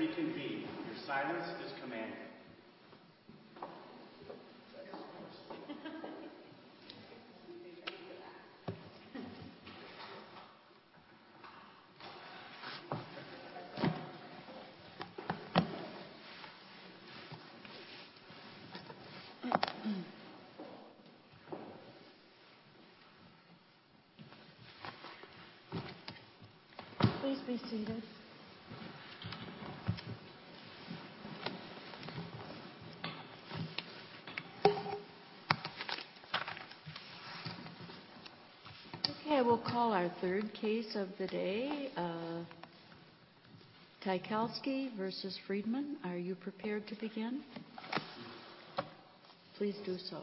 reconvene. Your silence is commanded. Please be seated. Okay, we'll call our third case of the day, Tykowski versus Friedman. Are you prepared to begin? Please do so.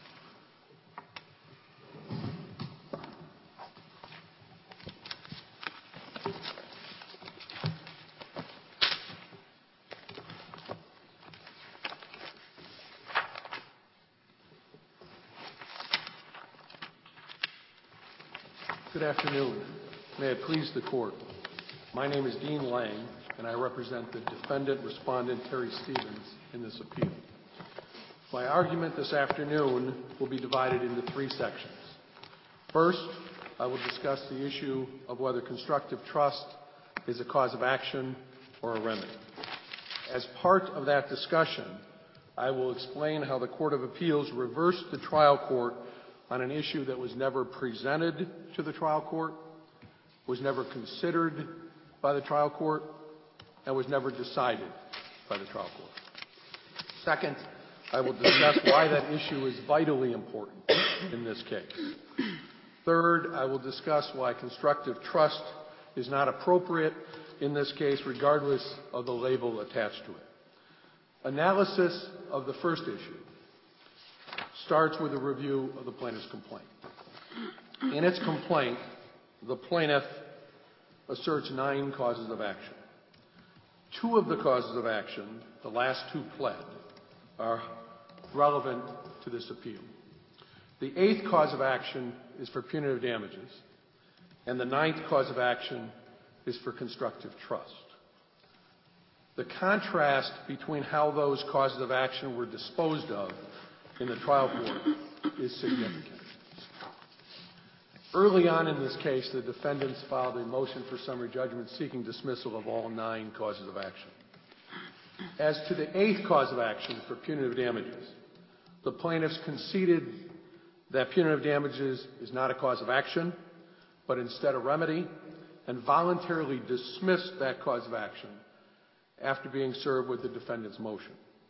Good afternoon. May it please the Court. My name is Dean Lang, and I represent the defendant respondent Terry Stevens in this appeal. My argument this afternoon will be divided into three sections. First, I will discuss the issue of whether constructive trust is a cause of action or a remedy. As part of that discussion, I will explain how the Court of Appeals reversed the trial court on an issue that was never presented to the trial court, was never considered by the trial court, and was never decided by the trial court. Second, I will discuss why that issue is vitally important in this case. Third, I will discuss why constructive trust is not appropriate in this case, regardless of the label attached to it. Analysis of the first issue starts with a review of the plaintiff's complaint. In its complaint, the plaintiff asserts 9 causes of action. 2 of the causes of action, the last 2 pled, are relevant to this appeal. The 8th cause of action is for punitive damages, and the 9th cause of action is for constructive trust. The contrast between how those causes of action were disposed of in the trial court is significant. Early on in this case, the defendants filed a motion for summary judgment seeking dismissal of all 9 causes of action. As to the 8th cause of action for punitive damages, the plaintiffs conceded that punitive damages is not a cause of action, but instead a remedy, and voluntarily dismissed that cause of action after being served with the defendant's motion.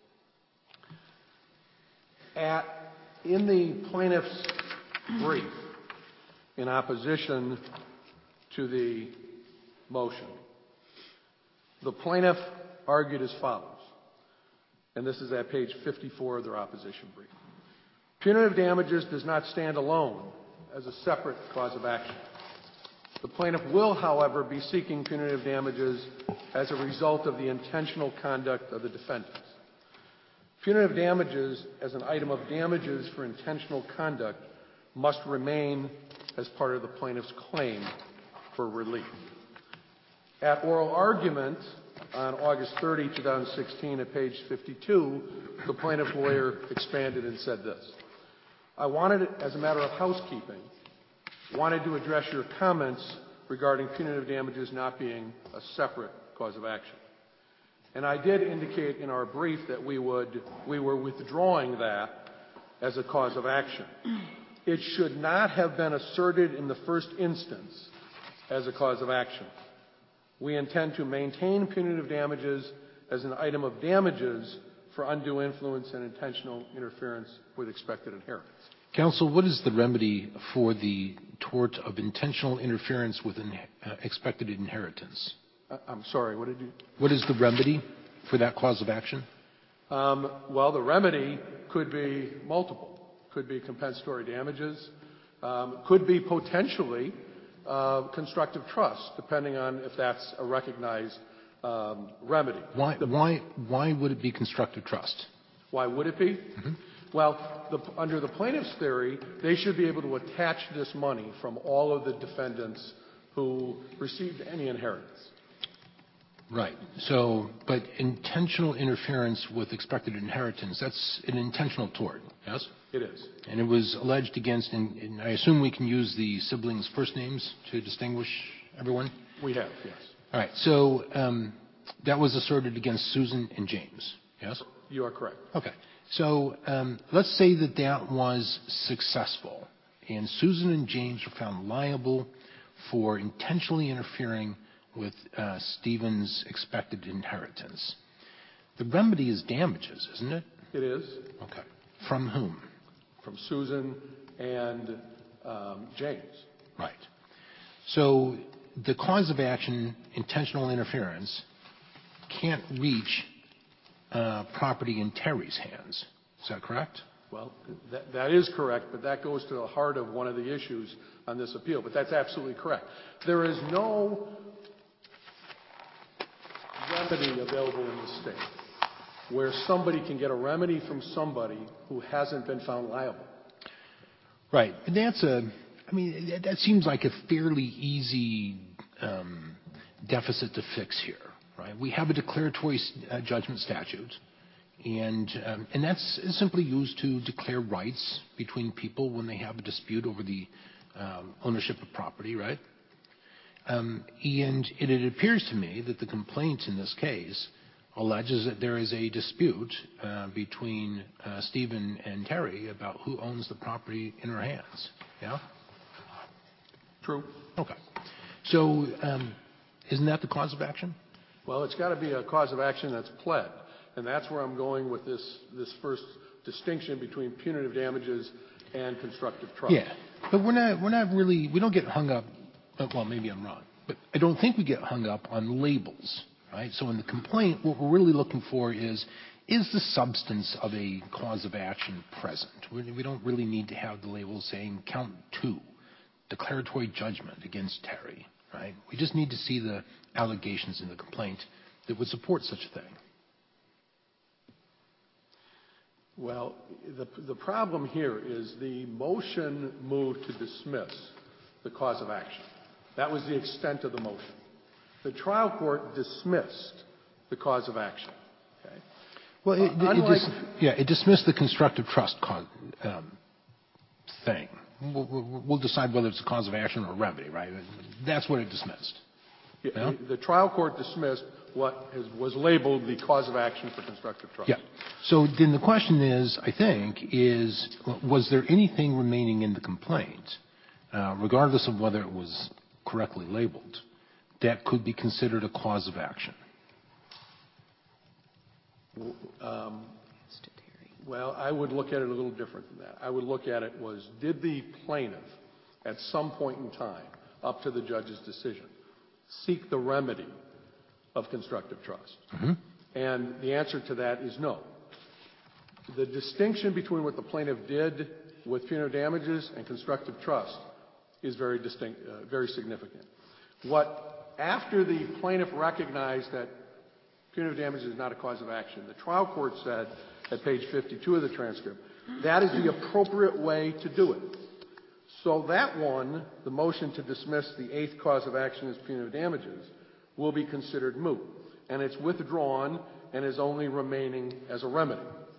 In the plaintiff's brief, in opposition to the motion, the plaintiff argued as follows, and this is at page 54 of their opposition brief. Punitive damages does not stand alone as a separate cause of action. The plaintiff will, however, be seeking punitive damages as a result of the intentional conduct of the defendants. Punitive damages as an item of damages for intentional conduct must remain as part of the plaintiff's claim for relief. At oral argument on August 30, 2016, at page 52, the plaintiff's lawyer expanded and said this: I wanted, as a matter of housekeeping, to address your comments regarding punitive damages not being a separate cause of action. And I did indicate in our brief that we were withdrawing that as a cause of action. It should not have been asserted in the first instance as a cause of action. We intend to maintain punitive damages as an item of damages for undue influence and intentional interference with expected inheritance. Counsel, what is the remedy for the tort of intentional interference with expected inheritance? I'm sorry, what did you... What is the remedy for that cause of action? Well, the remedy could be multiple. Could be compensatory damages. Could be potentially constructive trust, depending on if that's a recognized remedy. Why would it be constructive trust? Why would it be? Mm-hmm. Well, under the plaintiff's theory, they should be able to attach this money from all of the defendants who received any inheritance. Right. So, but intentional interference with expected inheritance, that's an intentional tort, yes? It is. And it was alleged against, and I assume we can use the siblings' first names to distinguish everyone? We have, yes. All right. So that was asserted against Susan and James, yes? You are correct. Okay. So let's say that that was successful, and Susan and James were found liable for intentionally interfering with Stephen's expected inheritance. The remedy is damages, isn't it? It is. Okay. From whom? From Susan and James. Right. So the cause of action, intentional interference, can't reach property in Terry's hands. Is that correct? Well, that is correct, but that goes to the heart of one of the issues on this appeal. But that's absolutely correct. There is no remedy available in the state where somebody can get a remedy from somebody who hasn't been found liable. Right. And that seems like a fairly easy deficit to fix here, right? We have a declaratory judgment statute, and that's simply used to declare rights between people when they have a dispute over the ownership of property, right? And it appears to me that the complaint in this case alleges that there is a dispute between Stephen and Terry about who owns the property in her hands. Yeah? True. Okay. So isn't that the cause of action? Well, it's got to be a cause of action that's pled. And that's where I'm going with this first distinction between punitive damages and constructive trust. Yeah. But we don't get hung up, well, maybe I'm wrong, but I don't think we get hung up on labels, right? So in the complaint, what we're really looking for is the substance of a cause of action present? We don't really need to have the label saying count 2, declaratory judgment against Terry, right? We just need to see the allegations in the complaint that would support such a thing. Well, the problem here is the motion moved to dismiss the cause of action. That was the extent of the motion. The trial court dismissed the cause of action. Okay? Well, it dismissed the constructive trust thing. We'll decide whether it's a cause of action or a remedy, right? That's what it dismissed. Yeah, the trial court dismissed what was labeled the cause of action for constructive trust. Yeah. So then the question is, I think, was there anything remaining in the complaint, regardless of whether it was correctly labeled, that could be considered a cause of action? Well, I would look at it a little different than that. I would look at it was, did the plaintiff, at some point in time, up to the judge's decision, seek the remedy of constructive trust? Mm-hmm. And the answer to that is no. The distinction between what the plaintiff did with punitive damages and constructive trust is very distinct, very significant. After the plaintiff recognized that punitive damages is not a cause of action, the trial court said at page 52 of the transcript, that is the appropriate way to do it. So that one, the motion to dismiss the 8th cause of action as punitive damages, will be considered moot. And it's withdrawn and is only remaining as a remedy.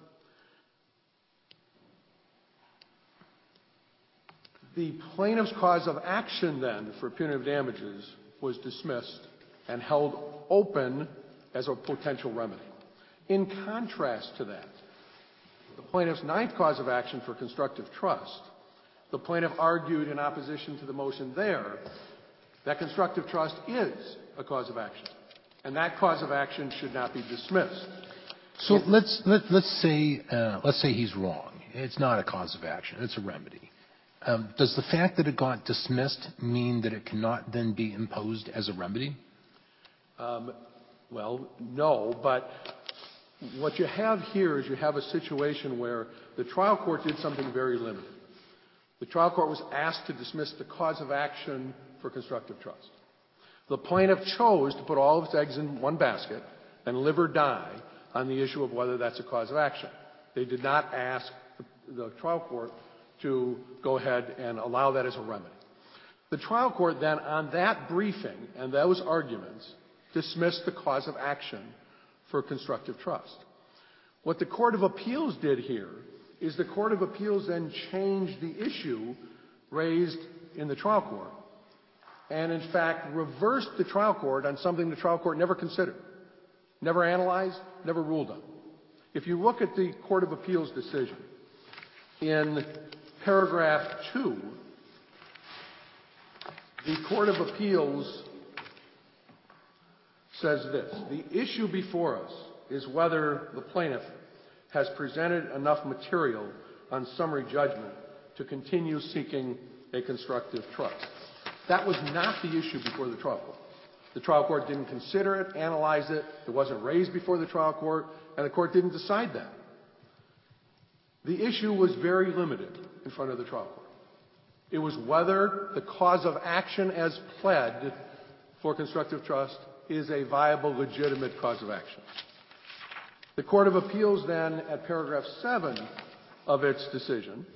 The plaintiff's cause of action then for punitive damages was dismissed and held open as a potential remedy. In contrast to that, the plaintiff's 9th cause of action for constructive trust, the plaintiff argued in opposition to the motion there that constructive trust is a cause of action, and that cause of action should not be dismissed. So let's say he's wrong. It's not a cause of action. It's a remedy. Does the fact that it got dismissed mean that it cannot then be imposed as a remedy? Well, no, but what you have here is you have a situation where the trial court did something very limited. The trial court was asked to dismiss the cause of action for constructive trust. The plaintiff chose to put all of its eggs in one basket and live or die on the issue of whether that's a cause of action. They did not ask the trial court to go ahead and allow that as a remedy. The trial court then, on that briefing and those arguments, dismissed the cause of action for constructive trust. What the Court of Appeals did here is the Court of Appeals then changed the issue raised in the trial court and, in fact, reversed the trial court on something the trial court never considered, never analyzed, never ruled on. If you look at the Court of Appeals decision, in paragraph 2, the Court of Appeals says this: the issue before us is whether the plaintiff has presented enough material on summary judgment to continue seeking a constructive trust. That was not the issue before the trial court. The trial court didn't consider it, analyze it. It wasn't raised before the trial court, and the court didn't decide that. The issue was very limited in front of the trial court. It was whether the cause of action as pled for constructive trust is a viable, legitimate cause of action. The Court of Appeals then, at paragraph 7 of its decision,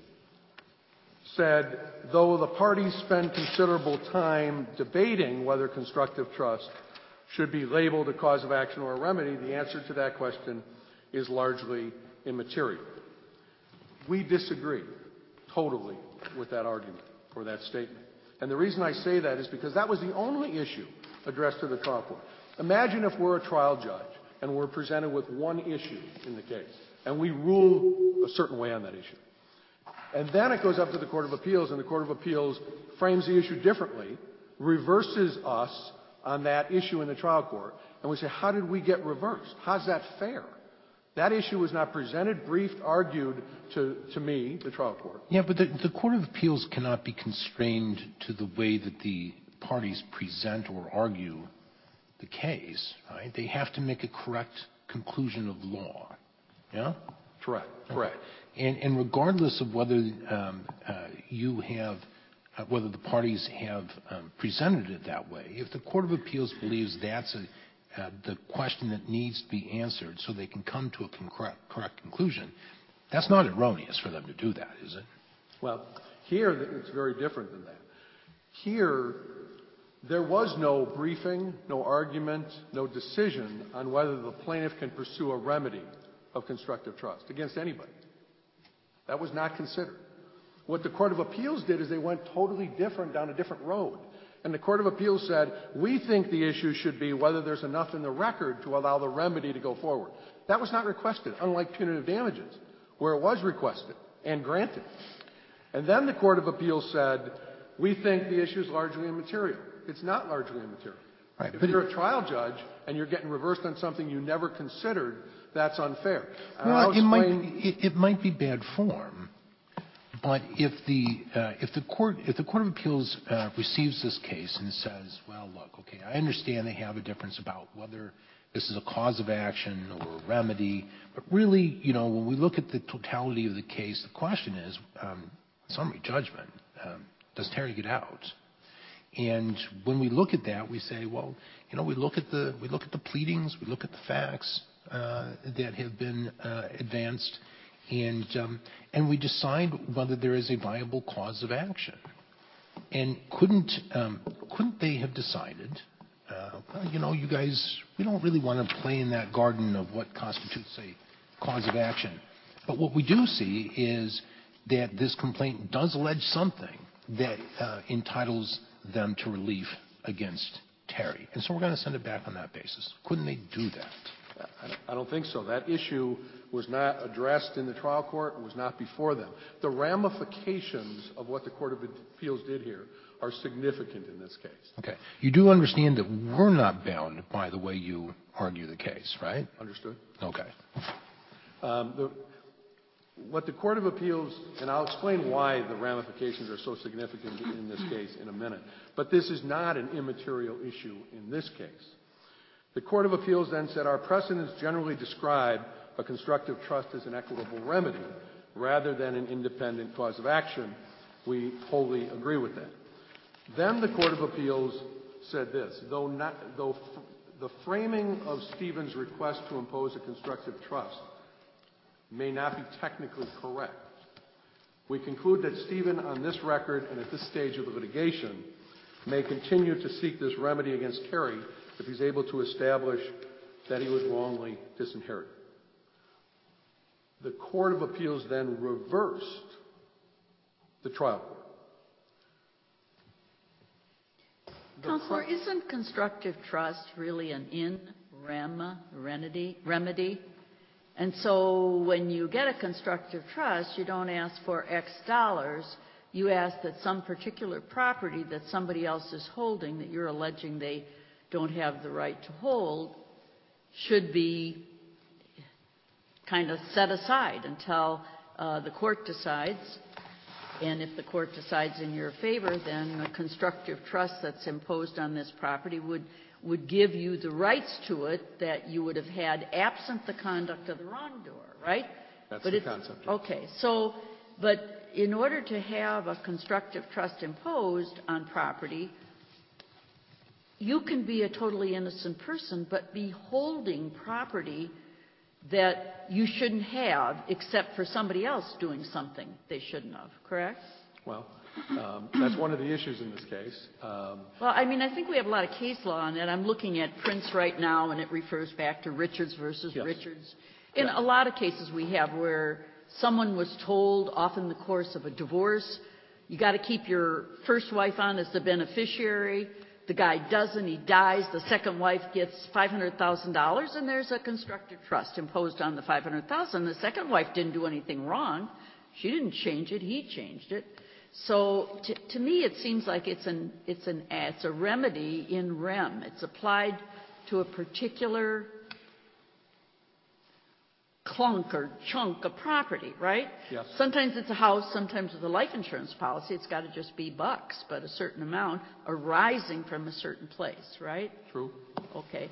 said, though the parties spend considerable time debating whether constructive trust should be labeled a cause of action or a remedy, the answer to that question is largely immaterial. We disagree totally with that argument or that statement. And the reason I say that is because that was the only issue addressed to the trial court. Imagine if we're a trial judge and we're presented with one issue in the case, and we rule a certain way on that issue. And then it goes up to the Court of Appeals, and the Court of Appeals frames the issue differently, reverses us on that issue in the trial court, and we say, how did we get reversed? How's that fair? That issue was not presented, briefed, argued to me, the trial court. Yeah, but the Court of Appeals cannot be constrained to the way that the parties present or argue the case, right? They have to make a correct conclusion of law. Yeah? Correct. And regardless of whether whether the parties have presented it that way, if the Court of Appeals believes that's the question that needs to be answered so they can come to a correct conclusion, that's not erroneous for them to do that, is it? Well, here it's very different than that. Here, there was no briefing, no argument, no decision on whether the plaintiff can pursue a remedy of constructive trust against anybody. That was not considered. What the Court of Appeals did is they went totally different down a different road. And the Court of Appeals said, we think the issue should be whether there's enough in the record to allow the remedy to go forward. That was not requested, unlike punitive damages, where it was requested and granted. And then the Court of Appeals said, we think the issue is largely immaterial. It's not largely immaterial. Right, if you're a trial judge and you're getting reversed on something you never considered, that's unfair. Well, it might be bad form, but if the Court of Appeals receives this case and says, well, look, okay, I understand they have a difference about whether this is a cause of action or a remedy, but really, when we look at the totality of the case, the question is, summary judgment, does Terry get out? And when we look at that, we say, well, we look at the pleadings, we look at the facts that have been advanced, and we decide whether there is a viable cause of action. And couldn't they have decided, well, you guys, we don't really want to play in that garden of what constitutes a cause of action. But what we do see is that this complaint does allege something that entitles them to relief against Terry. And so we're going to send it back on that basis. Couldn't they do that? I don't think so. That issue was not addressed in the trial court. It was not before them. The ramifications of what the Court of Appeals did here are significant in this case. Okay. You do understand that we're not bound by the way you argue the case, right? Understood. Okay. What the Court of Appeals, and I'll explain why the ramifications are so significant in this case in a minute, but this is not an immaterial issue in this case. The Court of Appeals then said our precedents generally describe a constructive trust as an equitable remedy rather than an independent cause of action. We wholly agree with that. Then the Court of Appeals said this, though the framing of Stevens' request to impose a constructive trust may not be technically correct, we conclude that Stephen, on this record and at this stage of the litigation, may continue to seek this remedy against Terry if he's able to establish that he was wrongly disinherited. The Court of Appeals then reversed the trial court. Counselor, isn't constructive trust really an in rem remedy? And so when you get a constructive trust, you don't ask for X dollars. You ask that some particular property that somebody else is holding, that you're alleging they don't have the right to hold, should be kind of set aside until the court decides. And if the court decides in your favor, then a constructive trust that's imposed on this property would give you the rights to it that you would have had absent the conduct of the wrongdoer, right? That's the concept. Okay. So, but in order to have a constructive trust imposed on property, you can be a totally innocent person, but be holding property that you shouldn't have except for somebody else doing something they shouldn't have, correct? Well, that's one of the issues in this case. Well, I mean, I think we have a lot of case law on that. I'm looking at Prince right now, and it refers back to Richards versus Yes. Richards. In a lot of cases we have where someone was told, often in the course of a divorce, you got to keep your first wife on as the beneficiary. The guy doesn't, he dies, the second wife gets $500,000, and there's a constructive trust imposed on the $500,000. The second wife didn't do anything wrong. She didn't change it, he changed it. So to me it seems like it's a remedy in rem. It's applied to a particular clunk or chunk of property, right? Yes. Sometimes it's a house, sometimes with a life insurance policy, it's got to just be bucks, but a certain amount arising from a certain place, right? True. Okay.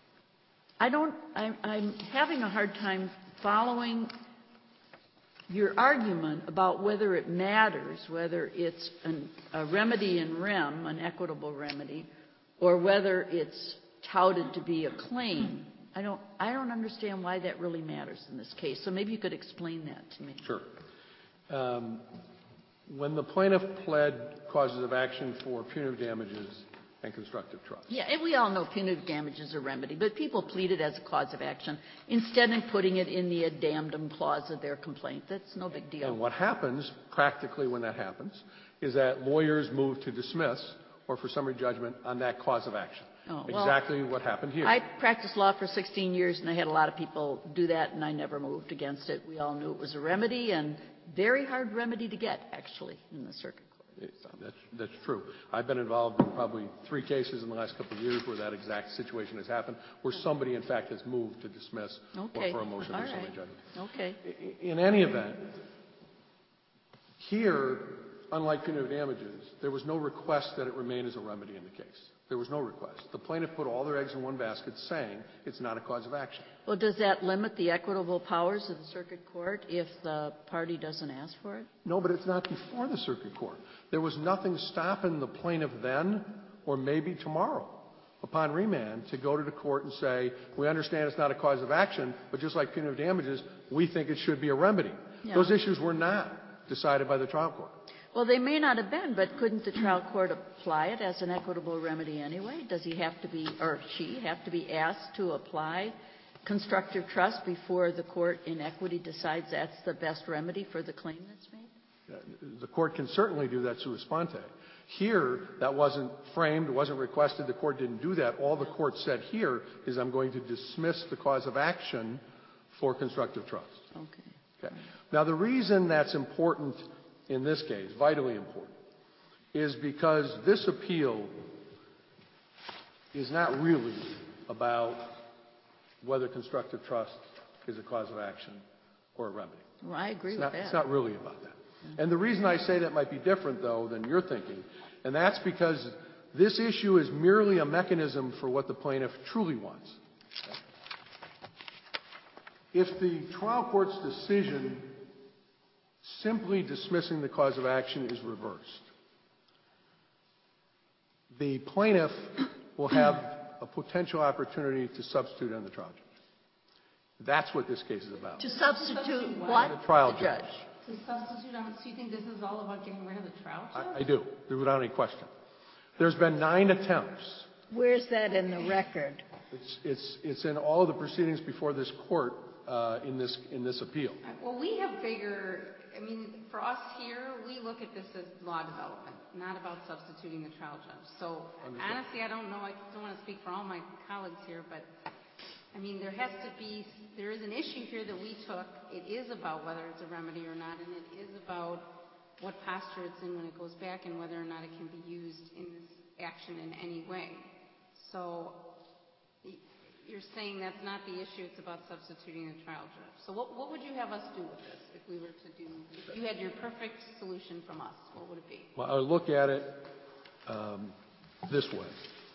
I'm having a hard time following your argument about whether it matters, whether it's a remedy in rem, an equitable remedy, or whether it's touted to be a claim. I don't understand why that really matters in this case. So maybe you could explain that to me. Sure. When the plaintiff pled causes of action for punitive damages and constructive trust. Yeah, and we all know punitive damage is a remedy, but people plead it as a cause of action instead of putting it in the addendum clause of their complaint. That's no big deal. And what happens, practically when that happens, is that lawyers move to dismiss or for summary judgment on that cause of action. Oh, well, exactly what happened here. I practiced law for 16 years, and I had a lot of people do that, and I never moved against it. We all knew it was a remedy, and very hard remedy to get, actually, in the circuit court. So. That's true. I've been involved in probably 3 cases in the last couple of years where that exact situation has happened, where somebody, in fact, has moved to dismiss or for a motion for summary judgment. Okay. In any event, here, unlike punitive damages, there was no request that it remain as a remedy in the case. There was no request. The plaintiff put all their eggs in one basket saying it's not a cause of action. Well, does that limit the equitable powers of the circuit court if the party doesn't ask for it? No, but it's not before the circuit court. There was nothing stopping the plaintiff then or maybe tomorrow upon remand to go to the court and say, we understand it's not a cause of action, but just like punitive damages, we think it should be a remedy. Yeah. Those issues were not decided by the trial court. Well, they may not have been, but couldn't the trial court apply it as an equitable remedy anyway? Does he have to be, or she have to be asked to apply constructive trust before the court in equity decides that's the best remedy for the claim that's made? The court can certainly do that sua sponte. Here, that wasn't framed, it wasn't requested, the court didn't do that. All the court said here is I'm going to dismiss the cause of action for constructive trust. Okay. Now, the reason that's important in this case, vitally important, is because this appeal is not really about whether constructive trust is a cause of action or a remedy. Well, I agree with that. It's not really about that. And the reason I say that might be different, though, than you're thinking, and that's because this issue is merely a mechanism for what the plaintiff truly wants. If the trial court's decision simply dismissing the cause of action is reversed, the plaintiff will have a potential opportunity to substitute on the trial judge. That's what this case is about. To substitute what? The trial judge. To substitute on, so you think this is all about getting rid of the trial judge? I do, without any question. There's been 9 attempts Where's that in the record? It's in all of the proceedings before this court in this appeal. Well, we have bigger, for us here, we look at this as law development, not about substituting the trial judge. So honestly, I don't know, I don't want to speak for all my colleagues here, but there is an issue here that we took. It is about whether it's a remedy or not, and it is about what posture it's in when it goes back and whether or not it can be used in this action in any way. So you're saying that's not the issue, it's about substituting the trial judge. So what would you have us do with this if you had your perfect solution from us, what would it be? Well, I would look at it this way.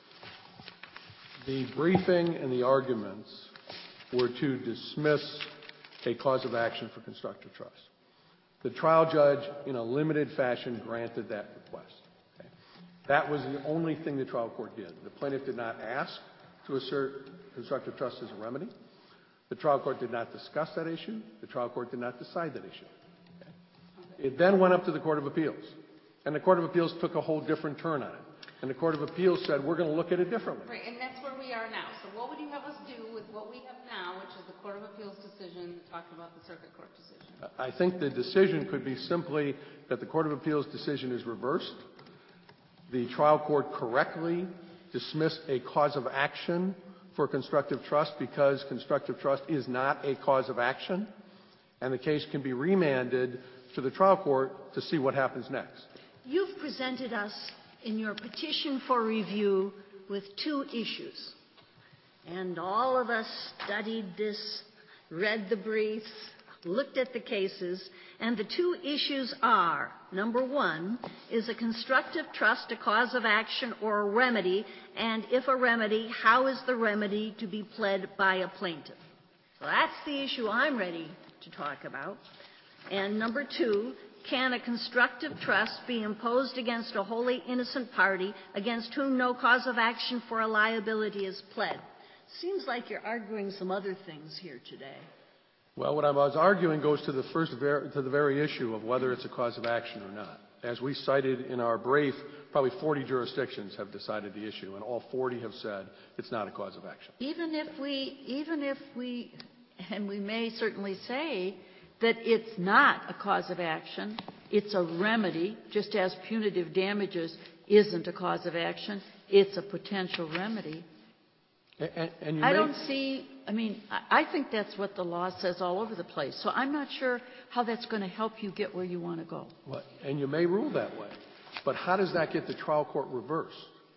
The briefing and the arguments were to dismiss a cause of action for constructive trust. The trial judge, in a limited fashion, granted that request. Okay? That was the only thing the trial court did. The plaintiff did not ask to assert constructive trust as a remedy. The trial court did not discuss that issue. The trial court did not decide that issue. Okay? It then went up to the Court of Appeals. And the Court of Appeals took a whole different turn on it. And the Court of Appeals said, we're going to look at it differently. Right, and that's where we are now. So what would you have us do with what we have now, which is the Court of Appeals decision, talking about the circuit court decision? I think the decision could be simply that the Court of Appeals decision is reversed. The trial court correctly dismissed a cause of action for constructive trust because constructive trust is not a cause of action. And the case can be remanded to the trial court to see what happens next. You've presented us in your petition for review with two issues. And all of us studied this, read the briefs, looked at the cases, and the two issues are, number one, is a constructive trust a cause of action or a remedy? And if a remedy, how is the remedy to be pled by a plaintiff? So that's the issue I'm ready to talk about. And number two, can a constructive trust be imposed against a wholly innocent party against whom no cause of action for a liability is pled? Seems like you're arguing some other things here today. Well, what I was arguing goes to the very issue of whether it's a cause of action or not. As we cited in our brief, probably 40 jurisdictions have decided the issue, and all 40 have said it's not a cause of action. Even if we, and we may certainly say that it's not a cause of action, it's a remedy, just as punitive damages isn't a cause of action, it's a potential remedy. And I think that's what the law says all over the place. So I'm not sure how that's going to help you get where you want to go. Well, and you may rule that way. But how does that get the trial court reversed?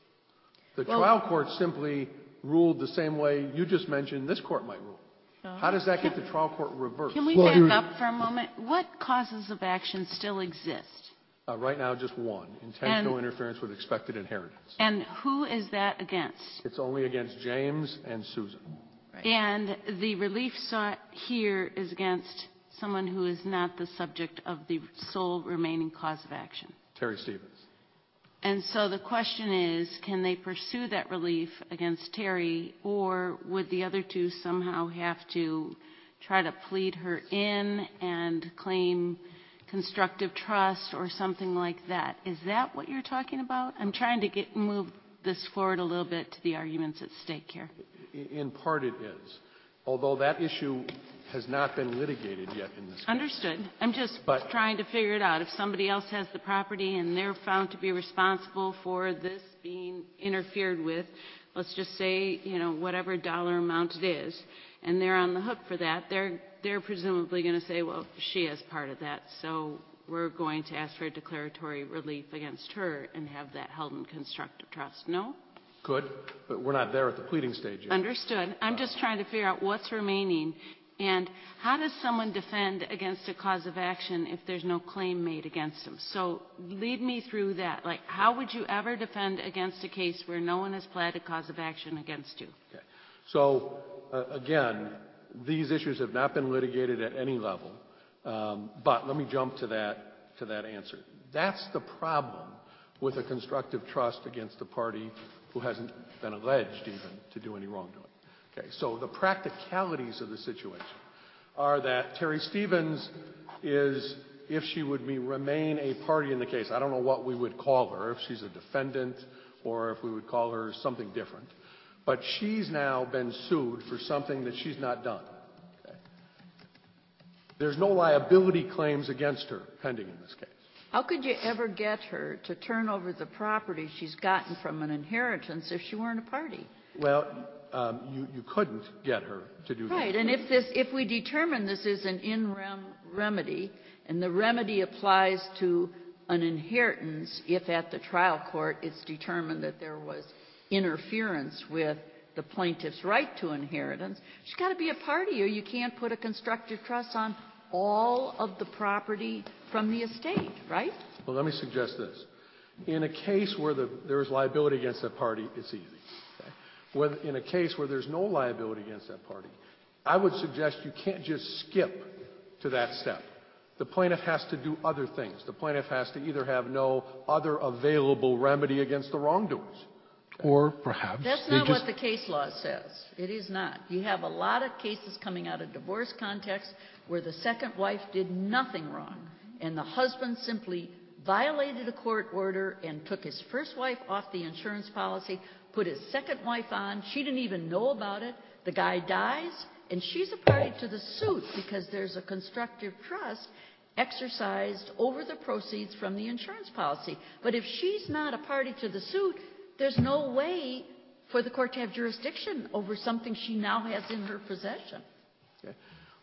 The trial court simply ruled the same way you just mentioned this court might rule. How does that get the trial court reversed? Can we back up for a moment? What causes of action still exist? Right now, just one. Intentional interference with expected inheritance. And who is that against? It's only against James and Susan. Right. And the relief sought here is against someone who is not the subject of the sole remaining cause of action. Terry Stevens. And so the question is, can they pursue that relief against Terry, or would the other two somehow have to try to plead her in and claim constructive trust or something like that? Is that what you're talking about? I'm trying to move this forward a little bit to the arguments at stake here. In part it is, although that issue has not been litigated yet in this case. Understood. I'm just trying to figure it out. If somebody else has the property and they're found to be responsible for this being interfered with, let's just say, whatever dollar amount it is, and they're on the hook for that, they're presumably going to say, well, she is part of that, so we're going to ask for a declaratory relief against her and have that held in constructive trust. No? Good, but we're not there at the pleading stage yet. Understood. I'm just trying to figure out what's remaining. And how does someone defend against a cause of action if there's no claim made against them? So lead me through that. Like, how would you ever defend against a case where no one has pled a cause of action against you? Okay. So, again, these issues have not been litigated at any level. But let me jump to that answer. That's the problem with a constructive trust against a party who hasn't been alleged even to do any wrongdoing. Okay, so the practicalities of the situation are that Terry Stevens is if she would remain a party in the case. I don't know what we would call her, if she's a defendant or if we would call her something different. But she's now been sued for something that she's not done. Okay? There's no liability claims against her pending in this case. How could you ever get her to turn over the property she's gotten from an inheritance if she weren't a party? Well, you couldn't get her to do that. Right, and if we determine this is an in rem remedy, and the remedy applies to an inheritance if at the trial court it's determined that there was interference with the plaintiff's right to inheritance, she's got to be a party or you can't put a constructive trust on all of the property from the estate, right? Well, let me suggest this. In a case where there is liability against that party, it's easy. Okay? In a case where there's no liability against that party, I would suggest you can't just skip to that step. The plaintiff has to do other things. The plaintiff has to either have no other available remedy against the wrongdoers. Or perhaps that's not what the case law says. It is not. You have a lot of cases coming out of divorce context where the second wife did nothing wrong, and the husband simply violated a court order and took his first wife off the insurance policy, put his second wife on. She didn't even know about it. The guy dies, and she's a party to the suit because there's a constructive trust exercised over the proceeds from the insurance policy. But if she's not a party to the suit, there's no way for the court to have jurisdiction over something she now has in her possession. Okay.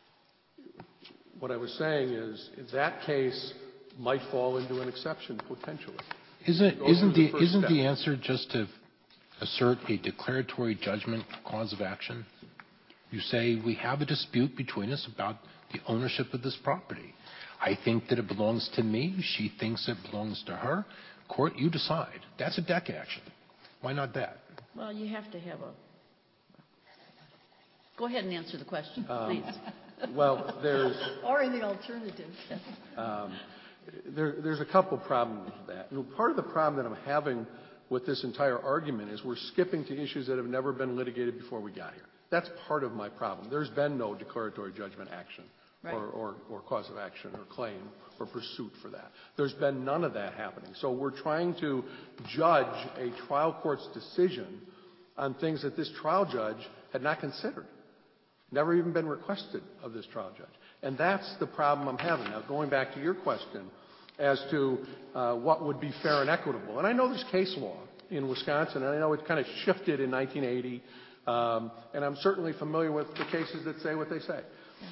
What I was saying is that case might fall into an exception potentially. Isn't the answer just to assert a declaratory judgment cause of action? You say, we have a dispute between us about the ownership of this property. I think that it belongs to me. She thinks it belongs to her. Court, you decide. That's a deck action. Why not that? Well, you have to have a... Go ahead and answer the question, please. Well, there's... or in the alternative. There's a couple problems with that. Part of the problem that I'm having with this entire argument is we're skipping to issues that have never been litigated before we got here. That's part of my problem. There's been no declaratory judgment action or cause of action or claim or pursuit for that. There's been none of that happening. So we're trying to judge a trial court's decision on things that this trial judge had not considered, never even been requested of this trial judge. And that's the problem I'm having. Now, going back to your question as to what would be fair and equitable. And I know there's case law in Wisconsin, and I know it kind of shifted in 1980, and I'm certainly familiar with the cases that say what they say.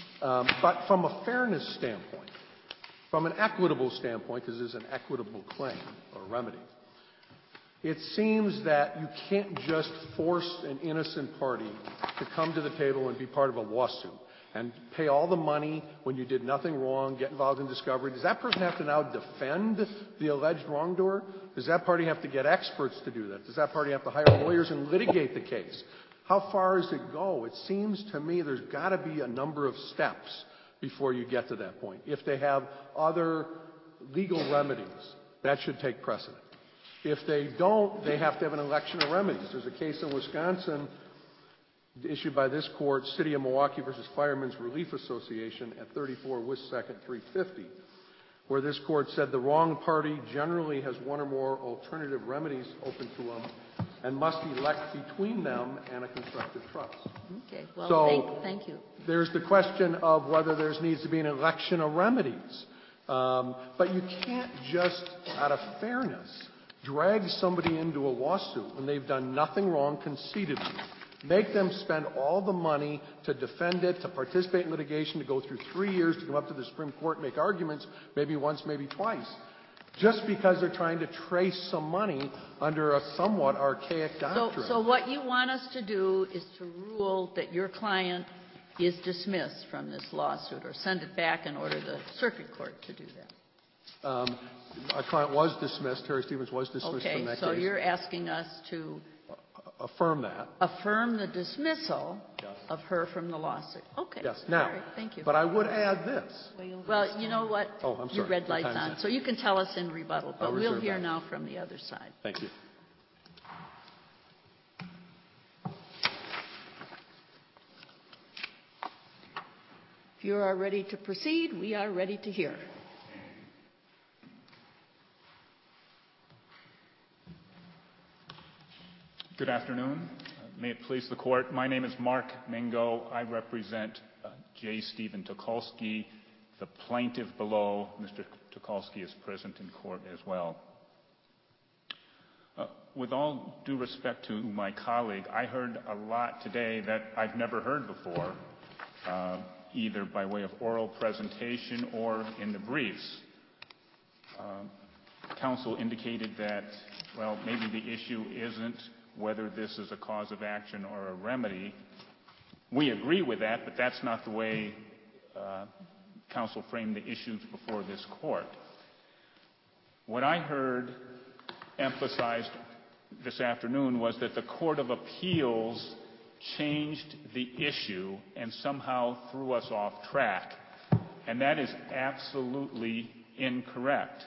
But from a fairness standpoint, from an equitable standpoint, because there's an equitable claim or remedy, it seems that you can't just force an innocent party to come to the table and be part of a lawsuit and pay all the money when you did nothing wrong, get involved in discovery. Does that person have to now defend the alleged wrongdoer? Does that party have to get experts to do that? Does that party have to hire lawyers and litigate the case? How far does it go? It seems to me there's got to be a number of steps before you get to that point. If they have other legal remedies, that should take precedent. If they don't, they have to have an election of remedies. There's a case in Wisconsin issued by this court, City of Milwaukee versus Firemen's Relief Association at 34 West 2nd 350, where this court said the wrong party generally has one or more alternative remedies open to them and must elect between them and a constructive trust. Okay. Well, so thank you. There's the question of whether there needs to be an election of remedies. But you can't just, out of fairness, drag somebody into a lawsuit when they've done nothing wrong conceitedly. Make them spend all the money to defend it, to participate in litigation, to go through 3 years to come up to the Supreme Court and make arguments, maybe once, maybe twice, just because they're trying to trace some money under a somewhat archaic doctrine. So what you want us to do is to rule that your client is dismissed from this lawsuit or send it back and order the circuit court to do that. Our client was dismissed. Terry Stevens was dismissed from that case. Okay, so you're asking us to affirm that. Affirm the dismissal of her from the lawsuit. Okay. Yes. Now, all right, thank you. But I would add this. Well, you know what? Oh, I'm sorry. Your red light's on, so you can tell us in rebuttal. But we'll hear now from the other side. Thank you. If you are ready to proceed, we are ready to hear. Good afternoon. May it please the court. My name is Mark Mingo. I represent J. Stephen Tucholsky, the plaintiff below. Mr. Tucholsky is present in court as well. With all due respect to my colleague, I heard a lot today that I've never heard before, either by way of oral presentation or in the briefs. Counsel indicated that, well, maybe the issue isn't whether this is a cause of action or a remedy. We agree with that, but that's not the way counsel framed the issues before this court. What I heard emphasized this afternoon was that the Court of Appeals changed the issue and somehow threw us off track, and that is absolutely incorrect.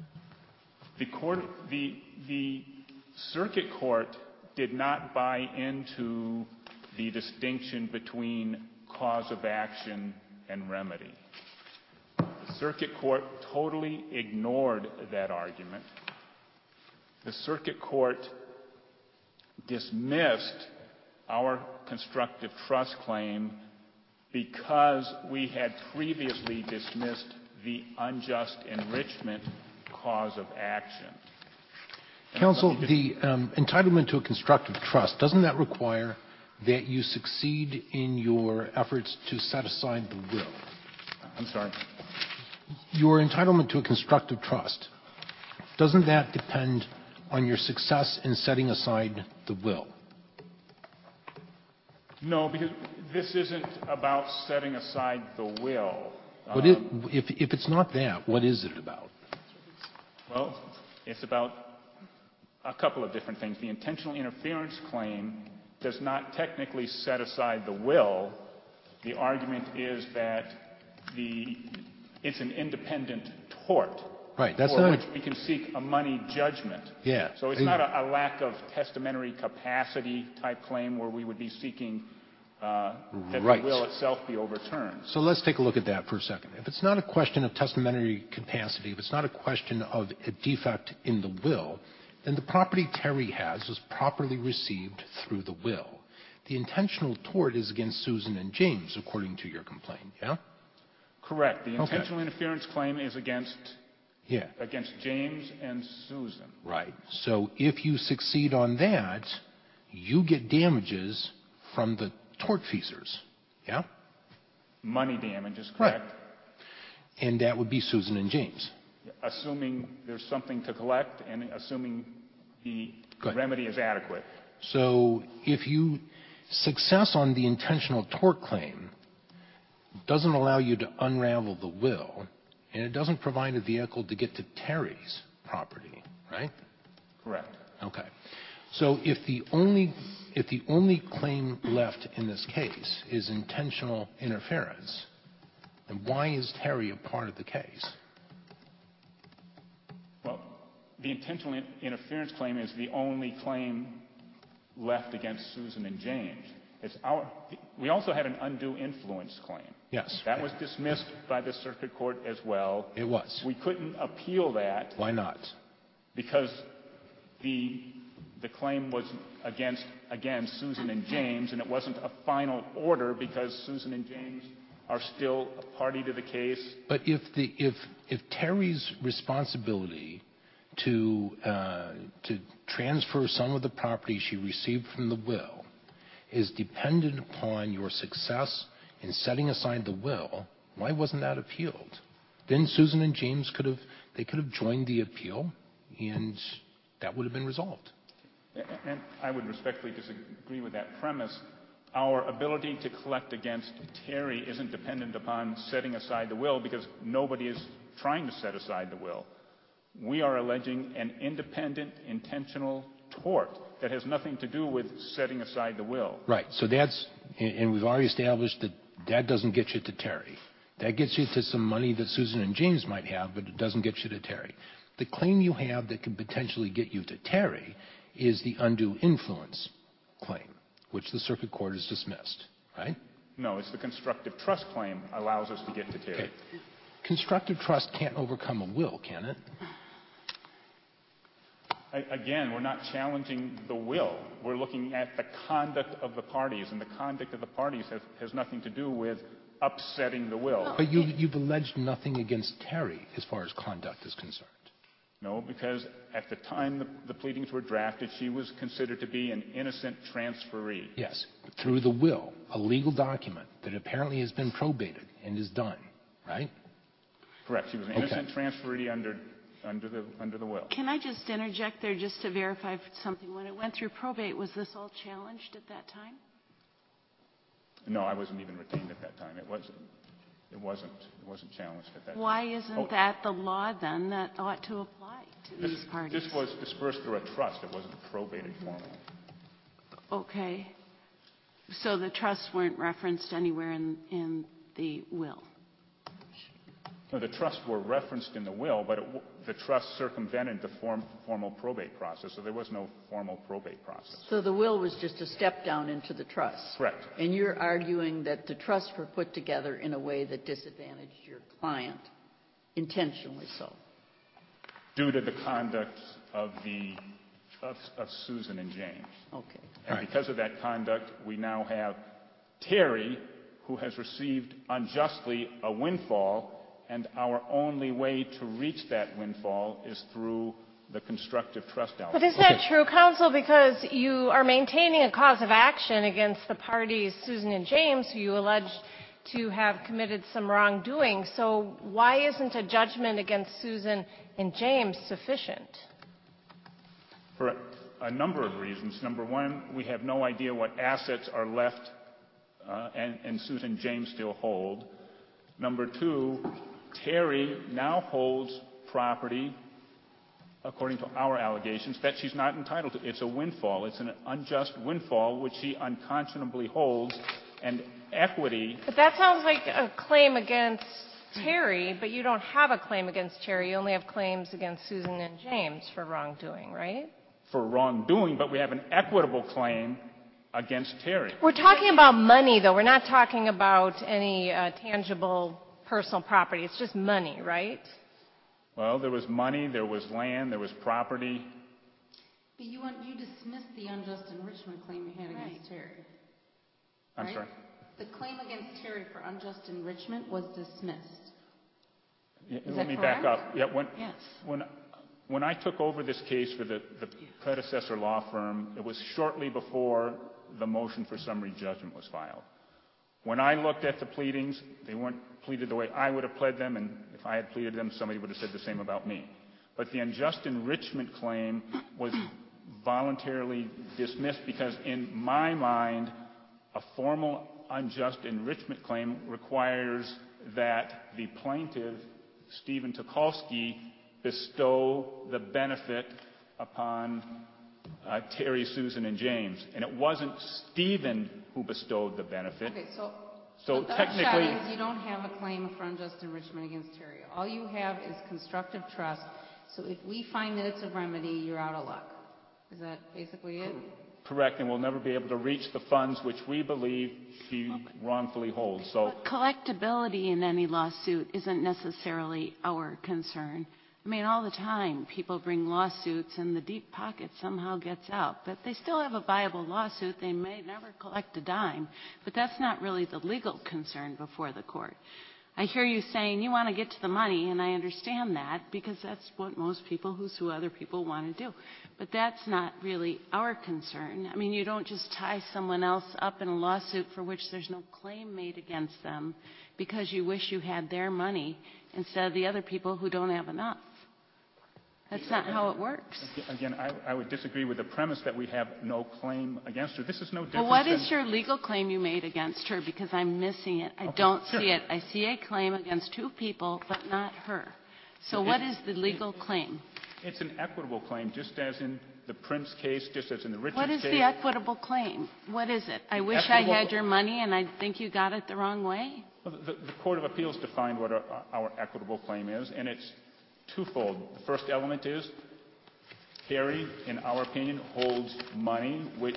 The circuit court did not buy into the distinction between cause of action and remedy. The circuit court totally ignored that argument. The circuit court dismissed our constructive trust claim because we had previously dismissed the unjust enrichment cause of action. Counsel, the entitlement to a constructive trust, doesn't that require that you succeed in your efforts to set aside the will? I'm sorry? Your entitlement to a constructive trust, doesn't that depend on your success in setting aside the will? No, because this isn't about setting aside the will. If it's not that, what is it about? Well, it's about a couple of different things. The intentional interference claim does not technically set aside the will. The argument is that it's an independent tort. Right. That's for not which we can seek a money judgment. Yeah. So it's not a lack of testamentary capacity type claim where we would be seeking that right. the will itself be overturned. So let's take a look at that for a second. If it's not a question of testamentary capacity, if it's not a question of a defect in the will, then the property Terry has was properly received through the will. The intentional tort is against Susan and James, according to your complaint, yeah? Correct. The intentional interference claim is against James and Susan. Right. So if you succeed on that, you get damages from the tortfeasors, yeah? Money damages, correct. Right. And that would be Susan and James. Assuming there's something to collect and assuming the remedy is adequate. So if you success on the intentional tort claim doesn't allow you to unravel the will, and it doesn't provide a vehicle to get to Terry's property, right? Correct. Okay. So if the only claim left in this case is intentional interference, then why is Terry a part of the case? Well, the intentional interference claim is the only claim left against Susan and James. We also had an undue influence claim. Yes. That was dismissed by the circuit court as well. It was. We couldn't appeal that. Why not? Because the claim was against, again, Susan and James, and it wasn't a final order because Susan and James are still a party to the case. But if Terry's responsibility to transfer some of the property she received from the will is dependent upon your success in setting aside the will, why wasn't that appealed? Then Susan and James could have joined the appeal, and that would have been resolved. And I would respectfully disagree with that premise. Our ability to collect against Terry isn't dependent upon setting aside the will because nobody is trying to set aside the will. We are alleging an independent, intentional tort that has nothing to do with setting aside the will. Right. So and we've already established that doesn't get you to Terry. That gets you to some money that Susan and James might have, but it doesn't get you to Terry. The claim you have that could potentially get you to Terry is the undue influence claim, which the circuit court has dismissed, right? No, it's the constructive trust claim allows us to get to Terry. Okay. Constructive trust can't overcome a will, can it? Again, we're not challenging the will. We're looking at the conduct of the parties, and the conduct of the parties has nothing to do with upsetting the will. But you've alleged nothing against Terry as far as conduct is concerned. No, because at the time the pleadings were drafted, she was considered to be an innocent transferee. Yes, through the will, a legal document that apparently has been probated and is done, right? Correct. She was an innocent transferee under the will. Can I just interject there just to verify something? When it went through probate, was this all challenged at that time? No, I wasn't even retained at that time. It wasn't challenged at that time. Why isn't that the law then that ought to apply to these parties? This was dispersed through a trust. It wasn't probated formally. Okay. So the trusts weren't referenced anywhere in the will? No, the trusts were referenced in the will, but the trust circumvented the formal probate process, so there was no formal probate process. So the will was just a step down into the trust. Correct. And you're arguing that the trusts were put together in a way that disadvantaged your client, intentionally so. Due to the conduct of Susan and James. Okay. And because of that conduct, we now have Terry, who has received unjustly a windfall, and our only way to reach that windfall is through the constructive trust element. But is that true, counsel? Because you are maintaining a cause of action against the parties, Susan and James, who you allege to have committed some wrongdoing. So why isn't a judgment against Susan and James sufficient? For a number of reasons. Number one, we have no idea what assets are left and Susan and James still hold. Number two, Terry now holds property, according to our allegations, that she's not entitled to. It's a windfall. It's an unjust windfall, which she unconscionably holds, and equity. But that sounds like a claim against Terry, but you don't have a claim against Terry. You only have claims against Susan and James for wrongdoing, right? For wrongdoing, but we have an equitable claim against Terry. We're talking about money, though. We're not talking about any tangible personal property. It's just money, right? Well, there was money, there was land, there was property. But you dismissed the unjust enrichment claim you had against Terry. I'm right? sorry? The claim against Terry for unjust enrichment was dismissed. Let me back up. Yeah, Yes. When I took over this case for the predecessor law firm, it was shortly before the motion for summary judgment was filed. When I looked at the pleadings, they weren't pleaded the way I would have pled them, and if I had pleaded them, somebody would have said the same about me. But the unjust enrichment claim was voluntarily dismissed because, in my mind, a formal unjust enrichment claim requires that the plaintiff, Stephen Tucholsky, bestow the benefit upon Terry, Susan, and James. And it wasn't Stephen who bestowed the benefit. Okay, so technically, is you don't have a claim for unjust enrichment against Terry. All you have is constructive trust. So if we find that it's a remedy, you're out of luck. Is that basically it? Correct, and we'll never be able to reach the funds which we believe she wrongfully holds. So But collectability in any lawsuit isn't necessarily our concern. I mean, all the time, people bring lawsuits and the deep pocket somehow gets out. But they still have a viable lawsuit. They may never collect a dime. But that's not really the legal concern before the court. I hear you saying you want to get to the money, and I understand that because that's what most people who sue other people want to do. But that's not really our concern. I mean, you don't just tie someone else up in a lawsuit for which there's no claim made against them because you wish you had their money instead of the other people who don't have enough. That's not how it works. Again, I would disagree with the premise that we have no claim against her. This is no different. Well, what is your legal claim you made against her? Because I'm missing it. I don't see it. I see a claim against two people, but not her. So what is the legal claim? It's an equitable claim, just as in the Prince case, just as in the Richards case. What is the equitable claim? What is it? I wish I had your money, and I think you got it the wrong way? Well, the Court of Appeals defined what our equitable claim is, and it's twofold. The first element is Terry, in our opinion, holds money which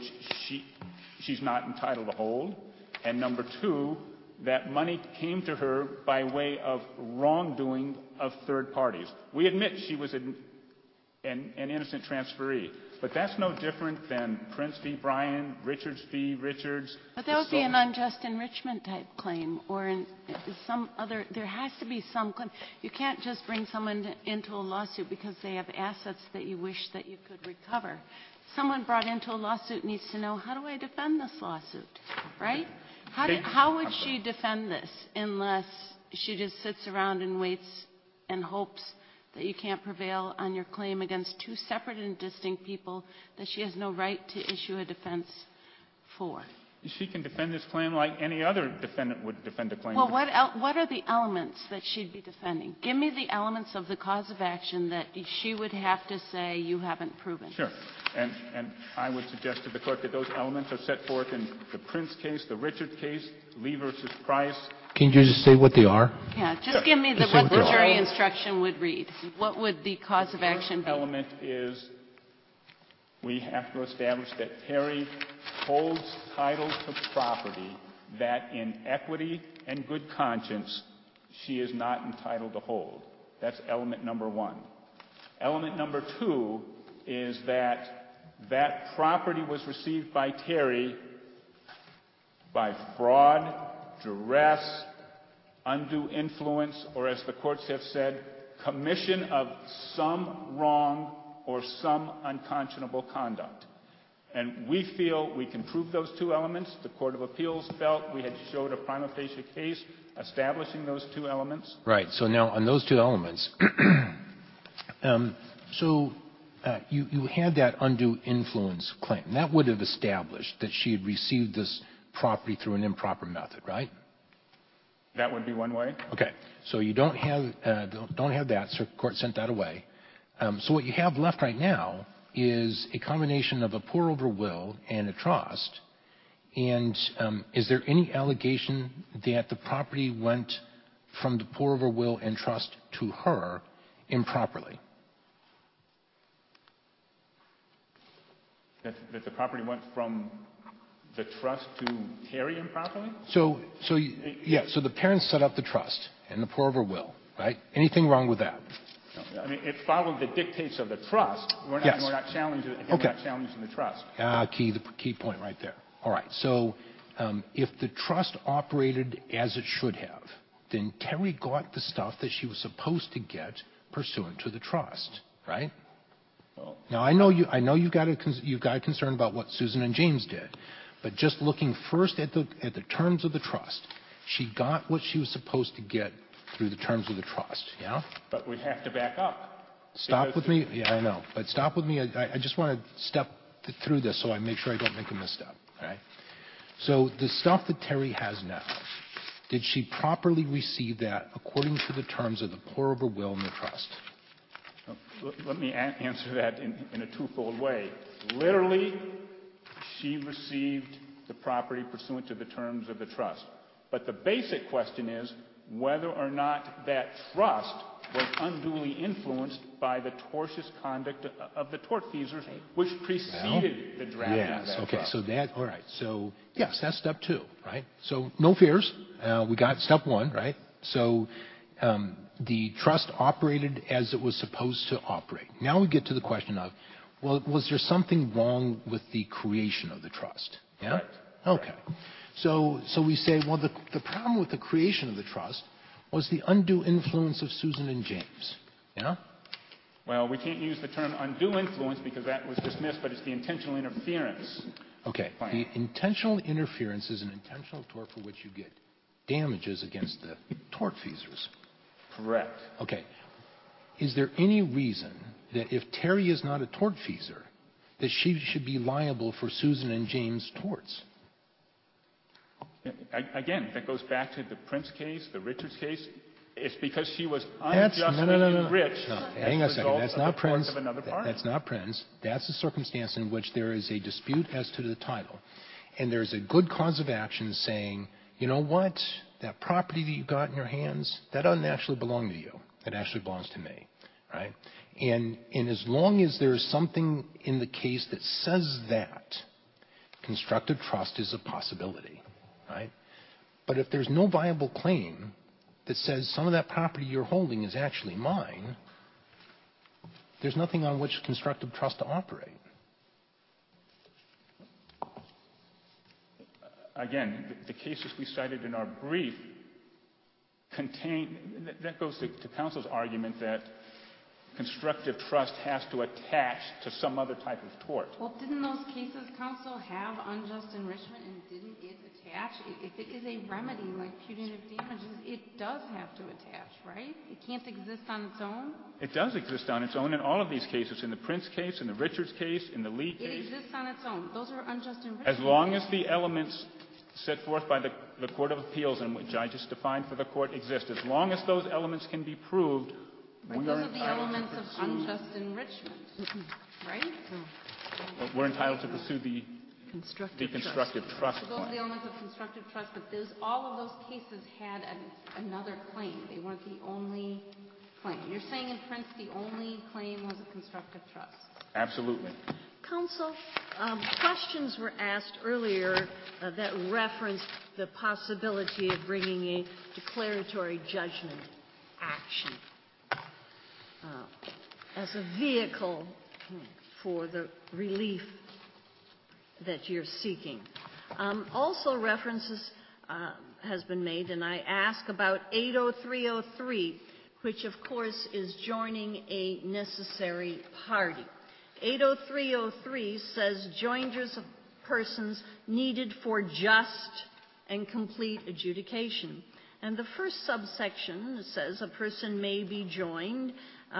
she's not entitled to hold. And number two, that money came to her by way of wrongdoing of third parties. We admit she was an innocent transferee. But that's no different than Prince v. Bryan, Richards v. Richards. But that would be an unjust enrichment type claim, or some other. There has to be some claim. You can't just bring someone into a lawsuit because they have assets that you wish that you could recover. Someone brought into a lawsuit needs to know, how do I defend this lawsuit, right? How would she defend this unless she just sits around and waits and hopes that you can't prevail on your claim against two separate and distinct people that she has no right to issue a defense for? She can defend this claim like any other defendant would defend a claim. Well, what are the elements that she'd be defending? Give me the elements of the cause of action that she would have to say you haven't proven. Sure. And I would suggest to the Court that those elements are set forth in the Prince case, the Richards case, Lee versus Price. Can you just say what they are? Yeah, just give me what the jury instruction would read. What would the cause of action be? The element is we have to establish that Terry holds title to property that in equity and good conscience she is not entitled to hold. That's element number one. Element number two is that property was received by Terry by fraud, duress, undue influence, or as the courts have said, commission of some wrong or some unconscionable conduct. And we feel we can prove those two elements. The Court of Appeals felt we had showed a prima facie case establishing those two elements. Right. So now on those two elements, you had that undue influence claim. That would have established that she had received this property through an improper method, right? That would be one way. Okay. So you don't have that. Circuit Court sent that away. So what you have left right now is a combination of a pour-over will and a trust. And is there any allegation that the property went from the pour-over will and trust to her improperly? That the property went from the trust to Terry improperly? So the parents set up the trust and the pour-over will, right? Anything wrong with that? No, I mean, it followed the dictates of the trust. We're not challenging the trust. Key point right there. All right. So if the trust operated as it should have, then Terry got the stuff that she was supposed to get pursuant to the trust, right? Well, now I know you've got a concern about what Susan and James did, but just looking first at the terms of the trust, she got what she was supposed to get through the terms of the trust. Yeah. But we have to back up. Stop with me. Yeah, I know. But stop with me. I just want to step through this so I make sure I don't make a misstep. All right. So the stuff that Terry has now, did she properly receive that according to the terms of the pour-over will and the trust? Let me answer that in a twofold way. Literally, she received the property pursuant to the terms of the trust. But the basic question is whether or not that trust was unduly influenced by the tortious conduct of the tortfeasors, which preceded the drafting of that trust. All right. So, yes, that's step two, right? So, no fears. We got step one, right? So, the trust operated as it was supposed to operate. Now we get to the question of, well, was there something wrong with the creation of the trust? Yeah? Right. Okay. So we say, well, the problem with the creation of the trust was the undue influence of Susan and James. Yeah? Well, we can't use the term undue influence because that was dismissed, but it's the intentional interference. Okay. The intentional interference is an intentional tort for which you get damages against the tortfeasors. Correct. Okay. Is there any reason that if Terry is not a tortfeasor, that she should be liable for Susan and James' torts? Again, that goes back to the Prince case, the Richards case. It's because she was unjustly enriched. No, hang on a second. That's not Prince. That's not Prince. That's a circumstance in which there is a dispute as to the title. And there's a good cause of action saying, you know what? That property that you got in your hands, that doesn't actually belong to you. It actually belongs to me. Right? And as long as there's something in the case that says that, constructive trust is a possibility. Right? But if there's no viable claim that says some of that property you're holding is actually mine, there's nothing on which constructive trust to operate. Again, the cases we cited in our brief that goes to counsel's argument that constructive trust has to attach to some other type of tort. Well, didn't those cases, counsel, have unjust enrichment, and didn't it attach? If it is a remedy like punitive damages, it does have to attach, right? It can't exist on its own? It does exist on its own in all of these cases, in the Prince case, in the Richards case, in the Lee case. It exists on its own. Those are unjust enrichment. As long as the elements set forth by the Court of Appeals, and which I just defined for the Court, exist, as long as those elements can be proved, those are the elements of unjust enrichment, right? We're entitled to pursue the Constructive trust So those are claim. the elements of constructive trust, but all of those cases had another claim. They weren't the only claim. You're saying in Prince the only claim was a constructive trust? Absolutely. Counsel, questions were asked earlier that referenced the possibility of bringing a declaratory judgment action as a vehicle for the relief that you're seeking. Also references has been made, and I ask about 80303, which of course is joining a necessary party. 80303 says joinders of persons needed for just and complete adjudication. And the first subsection says a person may be joined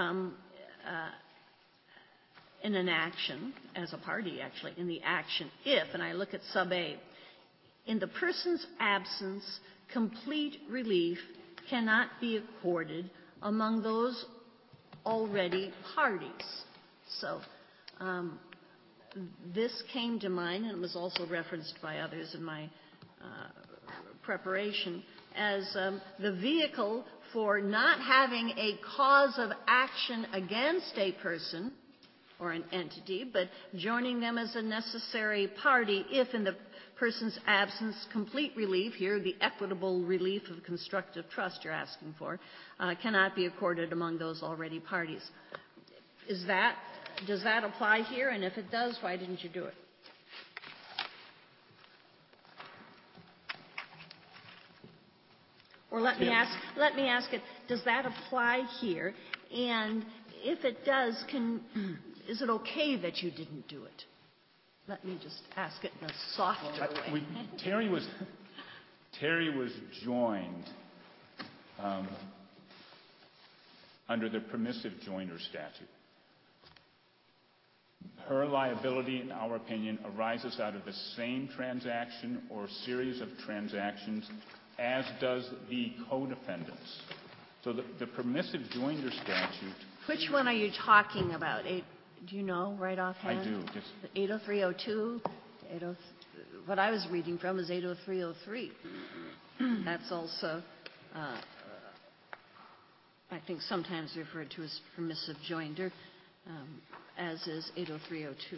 in an action, as a party actually, in the action if, and I look at sub A, in the person's absence, complete relief cannot be accorded among those already parties. So this came to mind, and it was also referenced by others in my preparation, as the vehicle for not having a cause of action against a person or an entity, but joining them as a necessary party if in the person's absence complete relief, here the equitable relief of constructive trust you're asking for, cannot be accorded among those already parties. Does that apply here? And if it does, why didn't you do it? Or let me ask it, does that apply here? And if it does, is it okay that you didn't do it? Let me just ask it in a softer way. Terry was joined under the permissive joinder statute. Her liability, in our opinion, arises out of the same transaction or series of transactions as does the co-defendants. So the permissive joinder statute... Which one are you talking about? Do you know right offhand? I do. 80302? What I was reading from is 80303. That's also, I think, sometimes referred to as permissive joinder, as is 80302.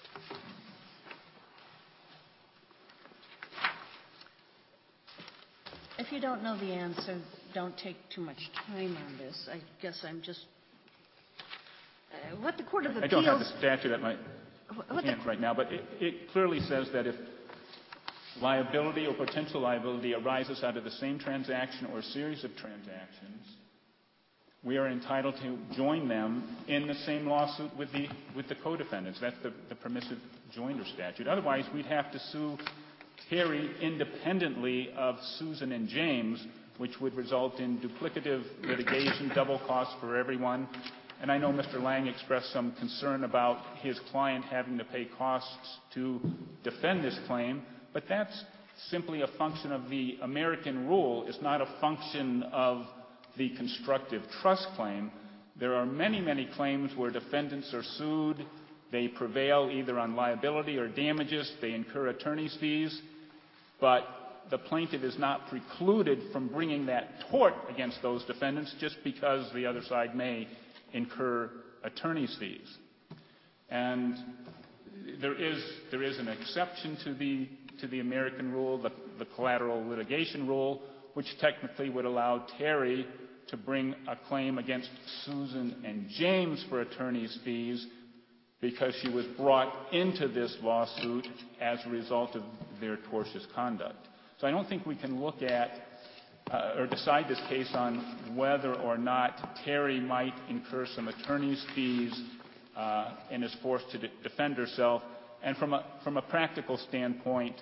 If you don't know the answer, don't take too much time on this. I guess I'm just... what the Court of Appeals... I don't have the statute at my hand right now, but it clearly says that if liability or potential liability arises out of the same transaction or series of transactions, we are entitled to join them in the same lawsuit with the co-defendants. That's the permissive joinder statute. Otherwise, we'd have to sue Terry independently of Susan and James, which would result in duplicative litigation, double costs for everyone. And I know Mr. Lang expressed some concern about his client having to pay costs to defend this claim, but that's simply a function of the American rule. It's not a function of the constructive trust claim. There are many, many claims where defendants are sued. They prevail either on liability or damages. They incur attorney's fees. But the plaintiff is not precluded from bringing that tort against those defendants just because the other side may incur attorney's fees. And there is an exception to the American rule, the collateral litigation rule, which technically would allow Terry to bring a claim against Susan and James for attorney's fees because she was brought into this lawsuit as a result of their tortious conduct. So I don't think we can look at or decide this case on whether or not Terry might incur some attorney's fees and is forced to defend herself. And from a practical standpoint,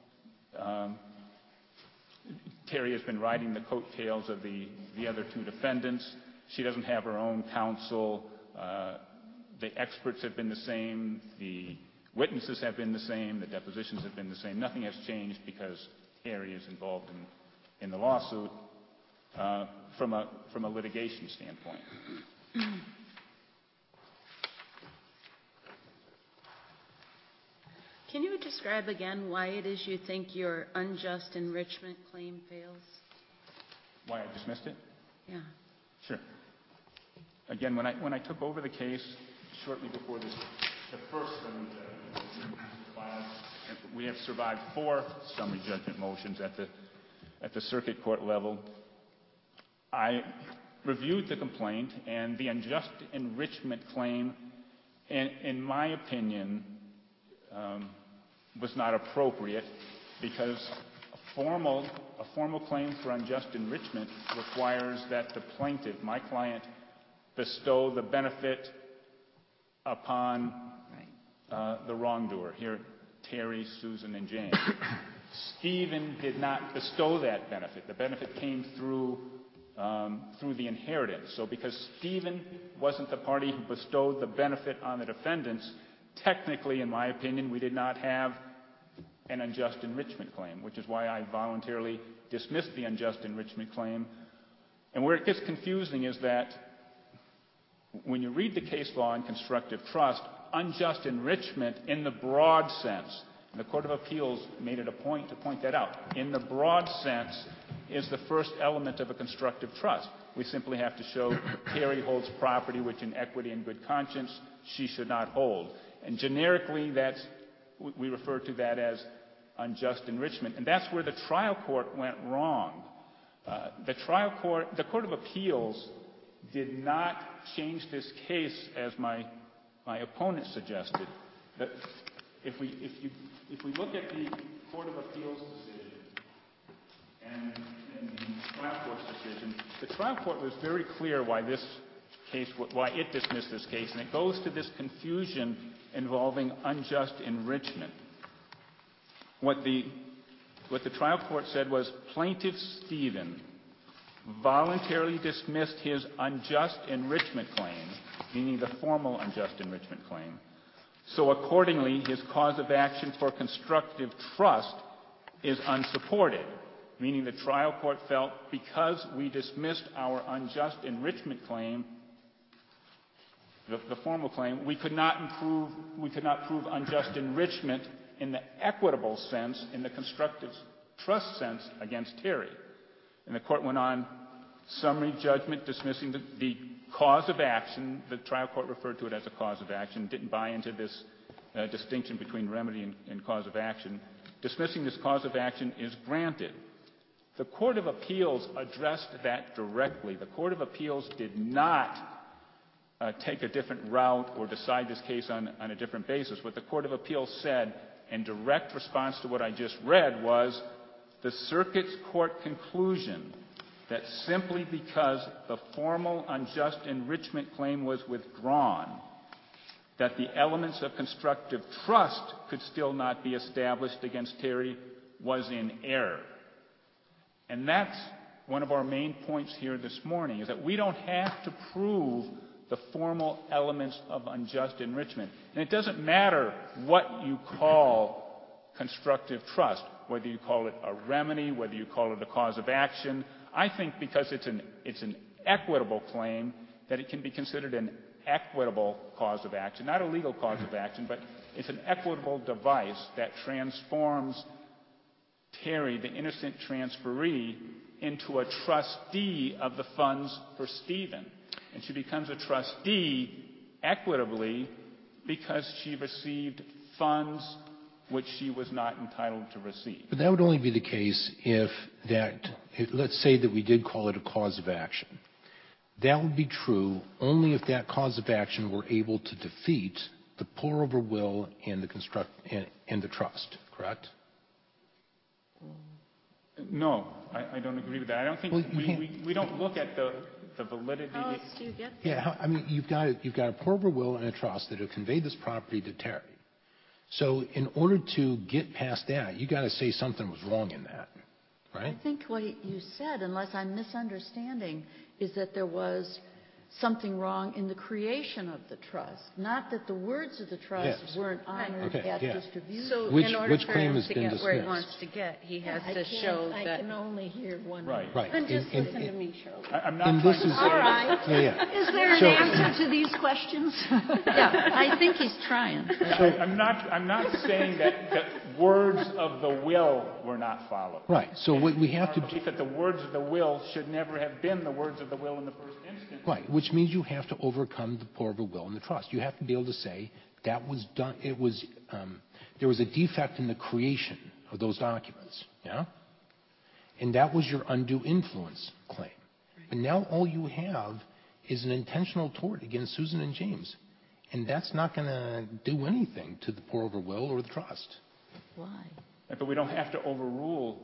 Terry has been riding the coattails of the other two defendants. She doesn't have her own counsel. The experts have been the same. The witnesses have been the same. The depositions have been the same. Nothing has changed because Terry is involved in the lawsuit from a litigation standpoint. Can you describe again why it is you think your unjust enrichment claim fails? Why I dismissed it? Yeah. Sure. Again, when I took over the case shortly before the first summary judgment motion was filed, we have survived 4 summary judgment motions at the circuit court level. I reviewed the complaint, and the unjust enrichment claim, in my opinion, was not appropriate because a formal claim for unjust enrichment requires that the plaintiff, my client, bestow the benefit upon the wrongdoer. Here, Terry, Susan, and James. Stephen did not bestow that benefit. The benefit came through the inheritance. So because Stephen wasn't the party who bestowed the benefit on the defendants, technically, in my opinion, we did not have an unjust enrichment claim, which is why I voluntarily dismissed the unjust enrichment claim. And where it gets confusing is that when you read the case law in constructive trust, unjust enrichment in the broad sense, and the Court of Appeals made it a point to point that out, in the broad sense is the first element of a constructive trust. We simply have to show Terry holds property which in equity and good conscience she should not hold. And generically, we refer to that as unjust enrichment. And that's where the trial court went wrong. The Court of Appeals did not change this case as my opponent suggested. That if we look at the Court of Appeals decision and the trial court's decision, the trial court was very clear why it dismissed this case, and it goes to this confusion involving unjust enrichment. What the trial court said was Plaintiff Stephen voluntarily dismissed his unjust enrichment claim, meaning the formal unjust enrichment claim. So accordingly, his cause of action for constructive trust is unsupported, meaning the trial court felt because we dismissed our unjust enrichment claim, the formal claim, we could not prove unjust enrichment in the equitable sense, in the constructive trust sense, against Terry. And the court went on summary judgment dismissing the cause of action. The trial court referred to it as a cause of action, didn't buy into this distinction between remedy and cause of action. Dismissing this cause of action is granted. The Court of Appeals addressed that directly. The Court of Appeals did not take a different route or decide this case on a different basis. What the Court of Appeals said in direct response to what I just read was the circuit's court conclusion that simply because the formal unjust enrichment claim was withdrawn, that the elements of constructive trust could still not be established against Terry was in error. And that's one of our main points here this morning, is that we don't have to prove the formal elements of unjust enrichment. And it doesn't matter what you call constructive trust, whether you call it a remedy, whether you call it a cause of action. I think because it's an equitable claim, that it can be considered an equitable cause of action, not a legal cause of action, but it's an equitable device that transforms Terry, the innocent transferee, into a trustee of the funds for Stephen. And she becomes a trustee equitably because she received funds which she was not entitled to receive. But that would only be the case if let's say that we did call it a cause of action. that would be true only if that cause of action were able to defeat the pour-over will and the trust, correct? No, I don't agree with that. I don't think we don't look at the validity. How else do you get there? Yeah, I mean, you've got a pour-over will and a trust that have conveyed this property to Terry. So in order to get past that, you got to say something was wrong in that, right? I think what you said, unless I'm misunderstanding, is that there was something wrong in the creation of the trust, not that the words of the trust weren't honored at distribution. So Which in order for claim him has to been get where he dismissed? wants to get, he has to show I that. can only hear one. Right. Then just listen to me, Shirley. I'm not And trying this to is say All right. Yeah. Is there an answer to these questions? Yeah, I think he's trying. I'm not saying that words of the will were not followed. Right. So what we have to do. That the words of the will should never have been the words of the will in the first instance. Right, which means you have to overcome the pour-over will and the trust. You have to be able to say that was done. It was there was a defect in the creation of those documents. Yeah, and that was your undue influence claim. But now all you have is an intentional tort against Susan and James, and that's not going to do anything to the pour-over will or the trust. Why? But we don't have to overrule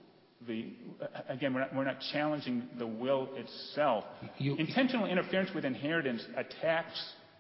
again, we're not challenging the will itself. Intentional interference with inheritance attacks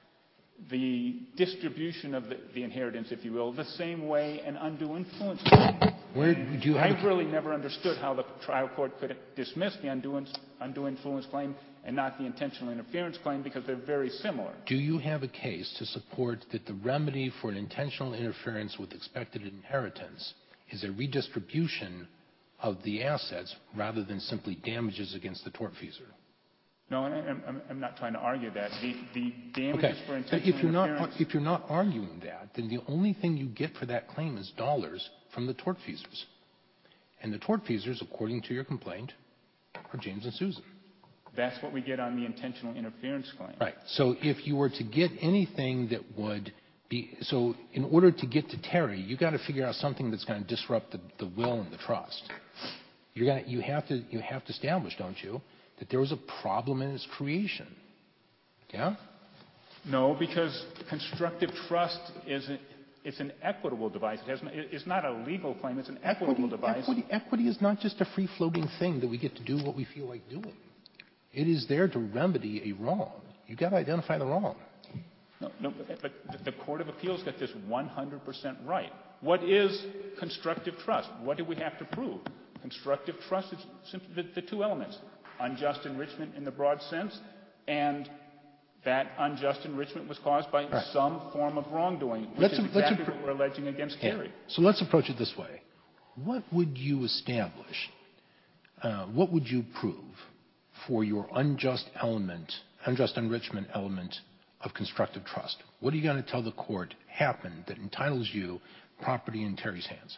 the distribution of the inheritance, if you will, the same way an undue influence. I've really never understood how the trial court could dismiss the undue influence claim and not the intentional interference claim, because they're very similar. Do you have a case to support that the remedy for an intentional interference with expected inheritance is a redistribution of the assets rather than simply damages against the tortfeasor? No, I'm not trying to argue that. The damages for intentional interference... If you're not arguing that, then the only thing you get for that claim is dollars from the tortfeasors. And the tortfeasors, according to your complaint, are James and Susan. That's what we get on the intentional interference claim. Right. So if you were to get anything that would be... So in order to get to Terry, you got to figure out something that's going to disrupt the will and the trust. You have to establish, don't you, that there was a problem in its creation. Yeah? No, because constructive trust it's an equitable device. It's not a legal claim. It's an equitable device. Equity is not just a free-floating thing that we get to do what we feel like doing. It is there to remedy a wrong. You've got to identify the wrong. No, but the Court of Appeals got this 100% right. What is constructive trust? What do we have to prove? Constructive trust is simply the two elements: unjust enrichment in the broad sense, and that unjust enrichment was caused by some form of wrongdoing, which is exactly what we're alleging against Terry. So let's approach it this way. What would you establish, what would you prove for your unjust enrichment element of constructive trust? What are you going to tell the court happened that entitles you property in Terry's hands?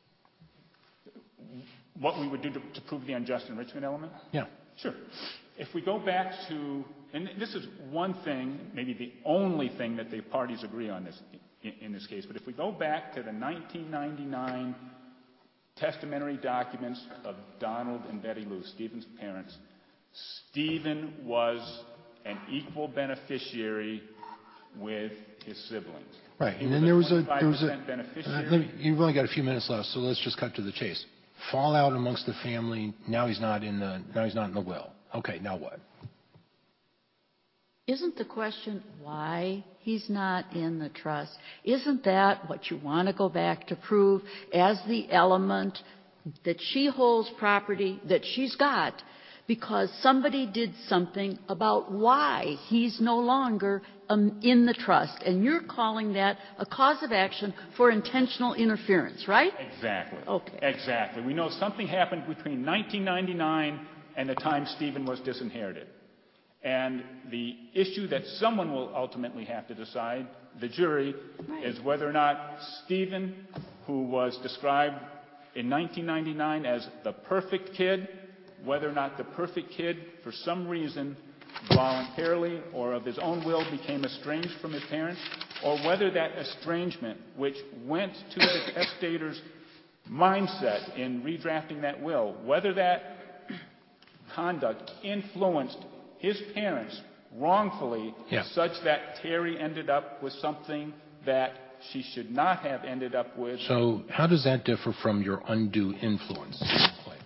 What we would do to prove the unjust enrichment element? Yeah. Sure. If we go back to, and this is one thing, maybe the only thing that the parties agree on in this case, but if we go back to the 1999 testamentary documents of Donald and Betty Lou, Stephen's parents, Stephen was an equal beneficiary with his siblings. Right, and then there was a beneficiary. You've only got a few minutes left, so let's just cut to the chase. Fallout amongst the family. Now he's not in the will. Okay, now what? Isn't the question why he's not in the trust? Isn't that what you want to go back to prove as the element that she holds property that she's got because somebody did something about why he's no longer in the trust? And you're calling that a cause of action for intentional interference, right? Exactly. Okay. Exactly. We know something happened between 1999 and the time Stephen was disinherited. And the issue that someone will ultimately have to decide, the jury, is whether or not Stephen, who was described in 1999 as the perfect kid, whether or not the perfect kid, for some reason, voluntarily or of his own will, became estranged from his parents, or whether that estrangement, which went to the testator's mindset in redrafting that will, whether that conduct influenced his parents wrongfully such that Terry ended up with something that she should not have ended up with. So how does that differ from your undue influence claim?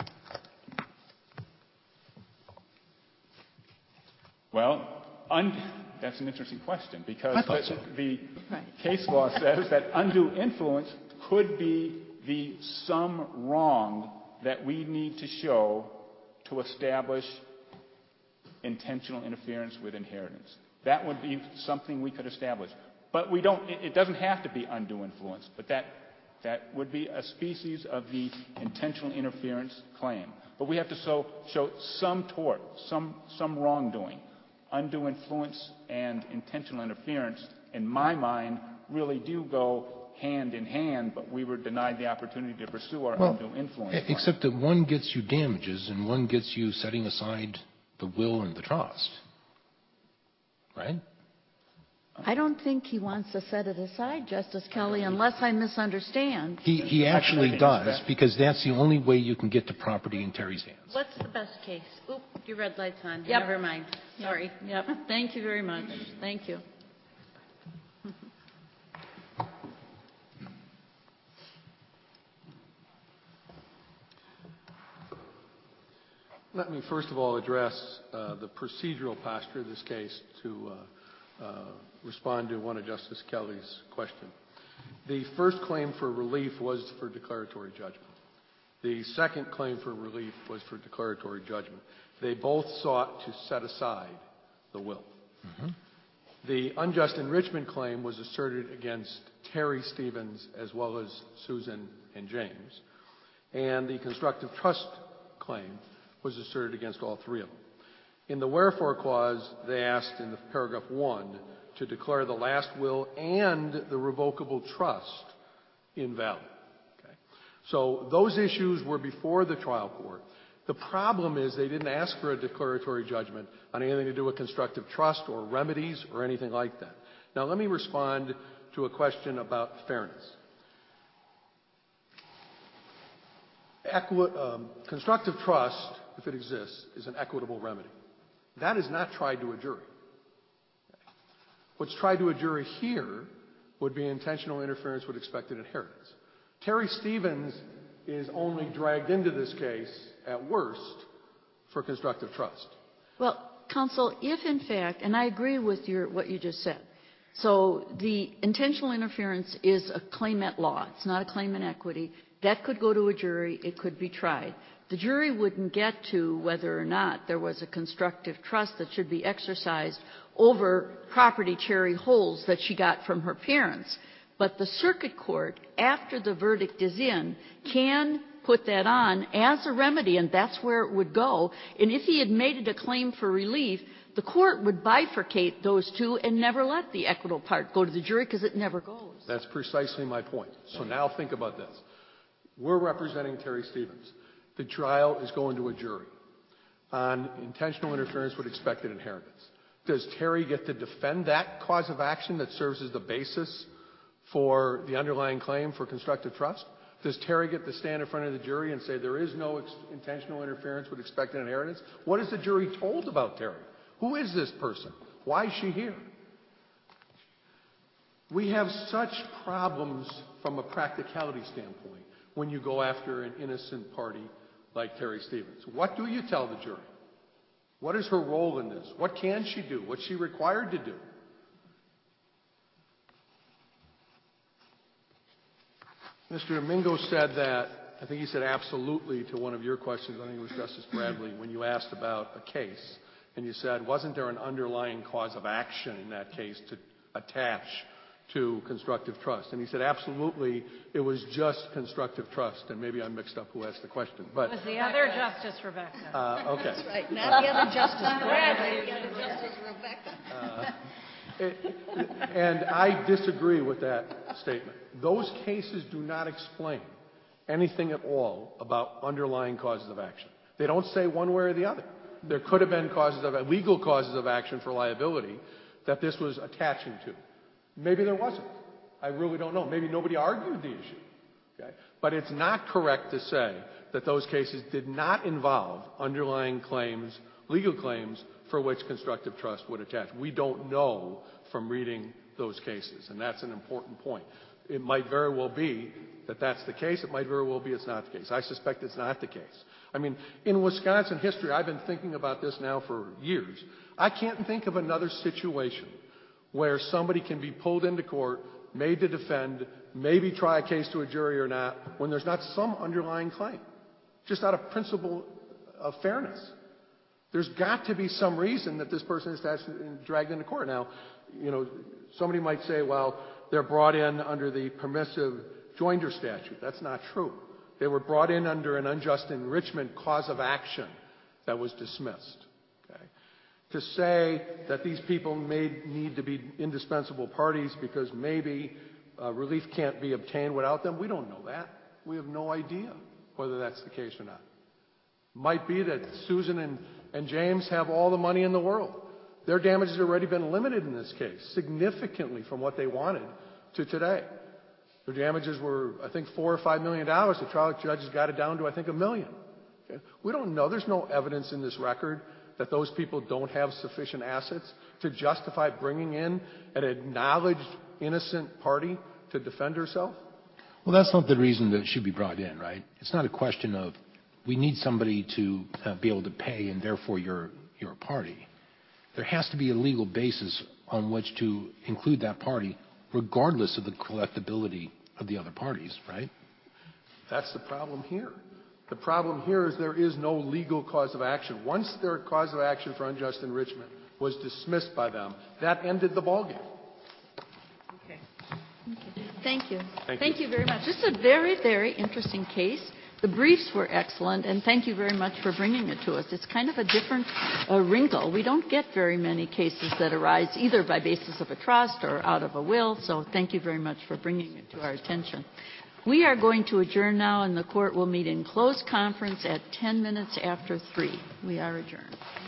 Well, that's an interesting question, because the Right. case law says that undue influence could be the sum wrong that we need to show to establish intentional interference with inheritance. That would be something we could establish. But we don't, it doesn't have to be undue influence, but that would be a species of the intentional interference claim. But we have to show some tort, some wrongdoing. Undue influence and intentional interference, in my mind, really do go hand in hand, but we were denied the opportunity to pursue our undue influence. Except that one gets you damages and one gets you setting aside the will and the trust. Right? I don't think he wants to set it aside, Justice Kelly, unless I misunderstand. He actually does, because that's the only way you can get the property in Terry's hands. What's the best case? Oop, your red light's on. Yep. Never mind. Sorry. Yep. Thank you very much. Thank you. Let me first of all address the procedural posture of this case to respond to one of Justice Kelly's questions. The first claim for relief was for declaratory judgment. The second claim for relief was for declaratory judgment. They both sought to set aside the will. Mm-hmm. The unjust enrichment claim was asserted against Terry Stevens as well as Susan and James. And the constructive trust claim was asserted against all three of them. In the wherefore clause, they asked in the paragraph 1 to declare the last will and the revocable trust invalid. Okay? So those issues were before the trial court. The problem is they didn't ask for a declaratory judgment on anything to do with constructive trust or remedies or anything like that. Now let me respond to a question about fairness. Constructive trust, if it exists, is an equitable remedy. That is not tried to a jury. What's tried to a jury here would be intentional interference with expected inheritance. Terry Stevens is only dragged into this case, at worst, for constructive trust. Well, counsel, if in fact, and I agree with what you just said, so the intentional interference is a claim at law. It's not a claim in equity. That could go to a jury. It could be tried. The jury wouldn't get to whether or not there was a constructive trust that should be exercised over property Terry holds that she got from her parents. But the circuit court, after the verdict is in, can put that on as a remedy, and that's where it would go. And if he had made it a claim for relief, the court would bifurcate those two and never let the equitable part go to the jury because it never goes. That's precisely my point. So now think about this. We're representing Terry Stevens. The trial is going to a jury on intentional interference with expected inheritance. Does Terry get to defend that cause of action that serves as the basis for the underlying claim for constructive trust? Does Terry get to stand in front of the jury and say there is no intentional interference with expected inheritance? What is the jury told about Terry? Who is this person? Why is she here? We have such problems from a practicality standpoint when you go after an innocent party like Terry Stevens. What do you tell the jury? What is her role in this? What can she do? What's she required to do? Mr. Domingo said that, I think he said absolutely to one of your questions, I think it was Justice Bradley, when you asked about a case. And you said, wasn't there an underlying cause of action in that case to attach to constructive trust? And he said, absolutely, it was just constructive trust. And maybe I mixed up who asked the question. But It was the other Justice Rebecca. okay. That's right, not the other Justice Bradley, the other Justice Rebecca. And I disagree with that statement. Those cases do not explain anything at all about underlying causes of action. They don't say one way or the other. There could have been legal causes of action for liability that this was attaching to. Maybe there wasn't. I really don't know. Maybe nobody argued the issue. Okay? But it's not correct to say that those cases did not involve underlying claims, legal claims, for for which constructive trust would attach. We don't know from reading those cases, and that's an important point. It might very well be that that's the case. It might very well be it's not the case. I suspect it's not the case. I mean, in Wisconsin history, I've been thinking about this now for years. I can't think of another situation where somebody can be pulled into court, made to defend, maybe try a case to a jury or not, when there's not some underlying claim, just out of principle of fairness. There's got to be some reason that this person is dragged into court. Now, somebody might say, well, they're brought in under the permissive joinder statute. That's not true. They were brought in under an unjust enrichment cause of action that was dismissed. Okay? To say that these people may need to be indispensable parties because maybe relief can't be obtained without them, we don't know that. We have no idea whether that's the case or not. Might be that Susan and James have all the money in the world. Their damages have already been limited in this case, significantly from what they wanted to today. Their damages were, I think, $4 or $5 million. The trial judges got it down to, I think, $1 million. Okay? We don't know. There's no evidence in this record that those people don't have sufficient assets to justify bringing in an acknowledged innocent party to defend herself. Well, that's not the reason that it should be brought in, right? It's not a question of we need somebody to be able to pay and therefore you're a party. There has to be a legal basis on which to include that party regardless of the collectability of the other parties, right? That's the problem here. The problem here is there is no legal cause of action. Once their cause of action for unjust enrichment was dismissed by them, that ended the ballgame. Okay. Thank you. Thank you very much. This is a very, very interesting case. The briefs were excellent, and thank you very much for bringing it to us. It's kind of a different wrinkle. We don't get very many cases that arise either by basis of a trust or out of a will, so thank you very much for bringing it to our attention. We are going to adjourn now, and the court will meet in closed conference at 10 minutes after 3. We are adjourned.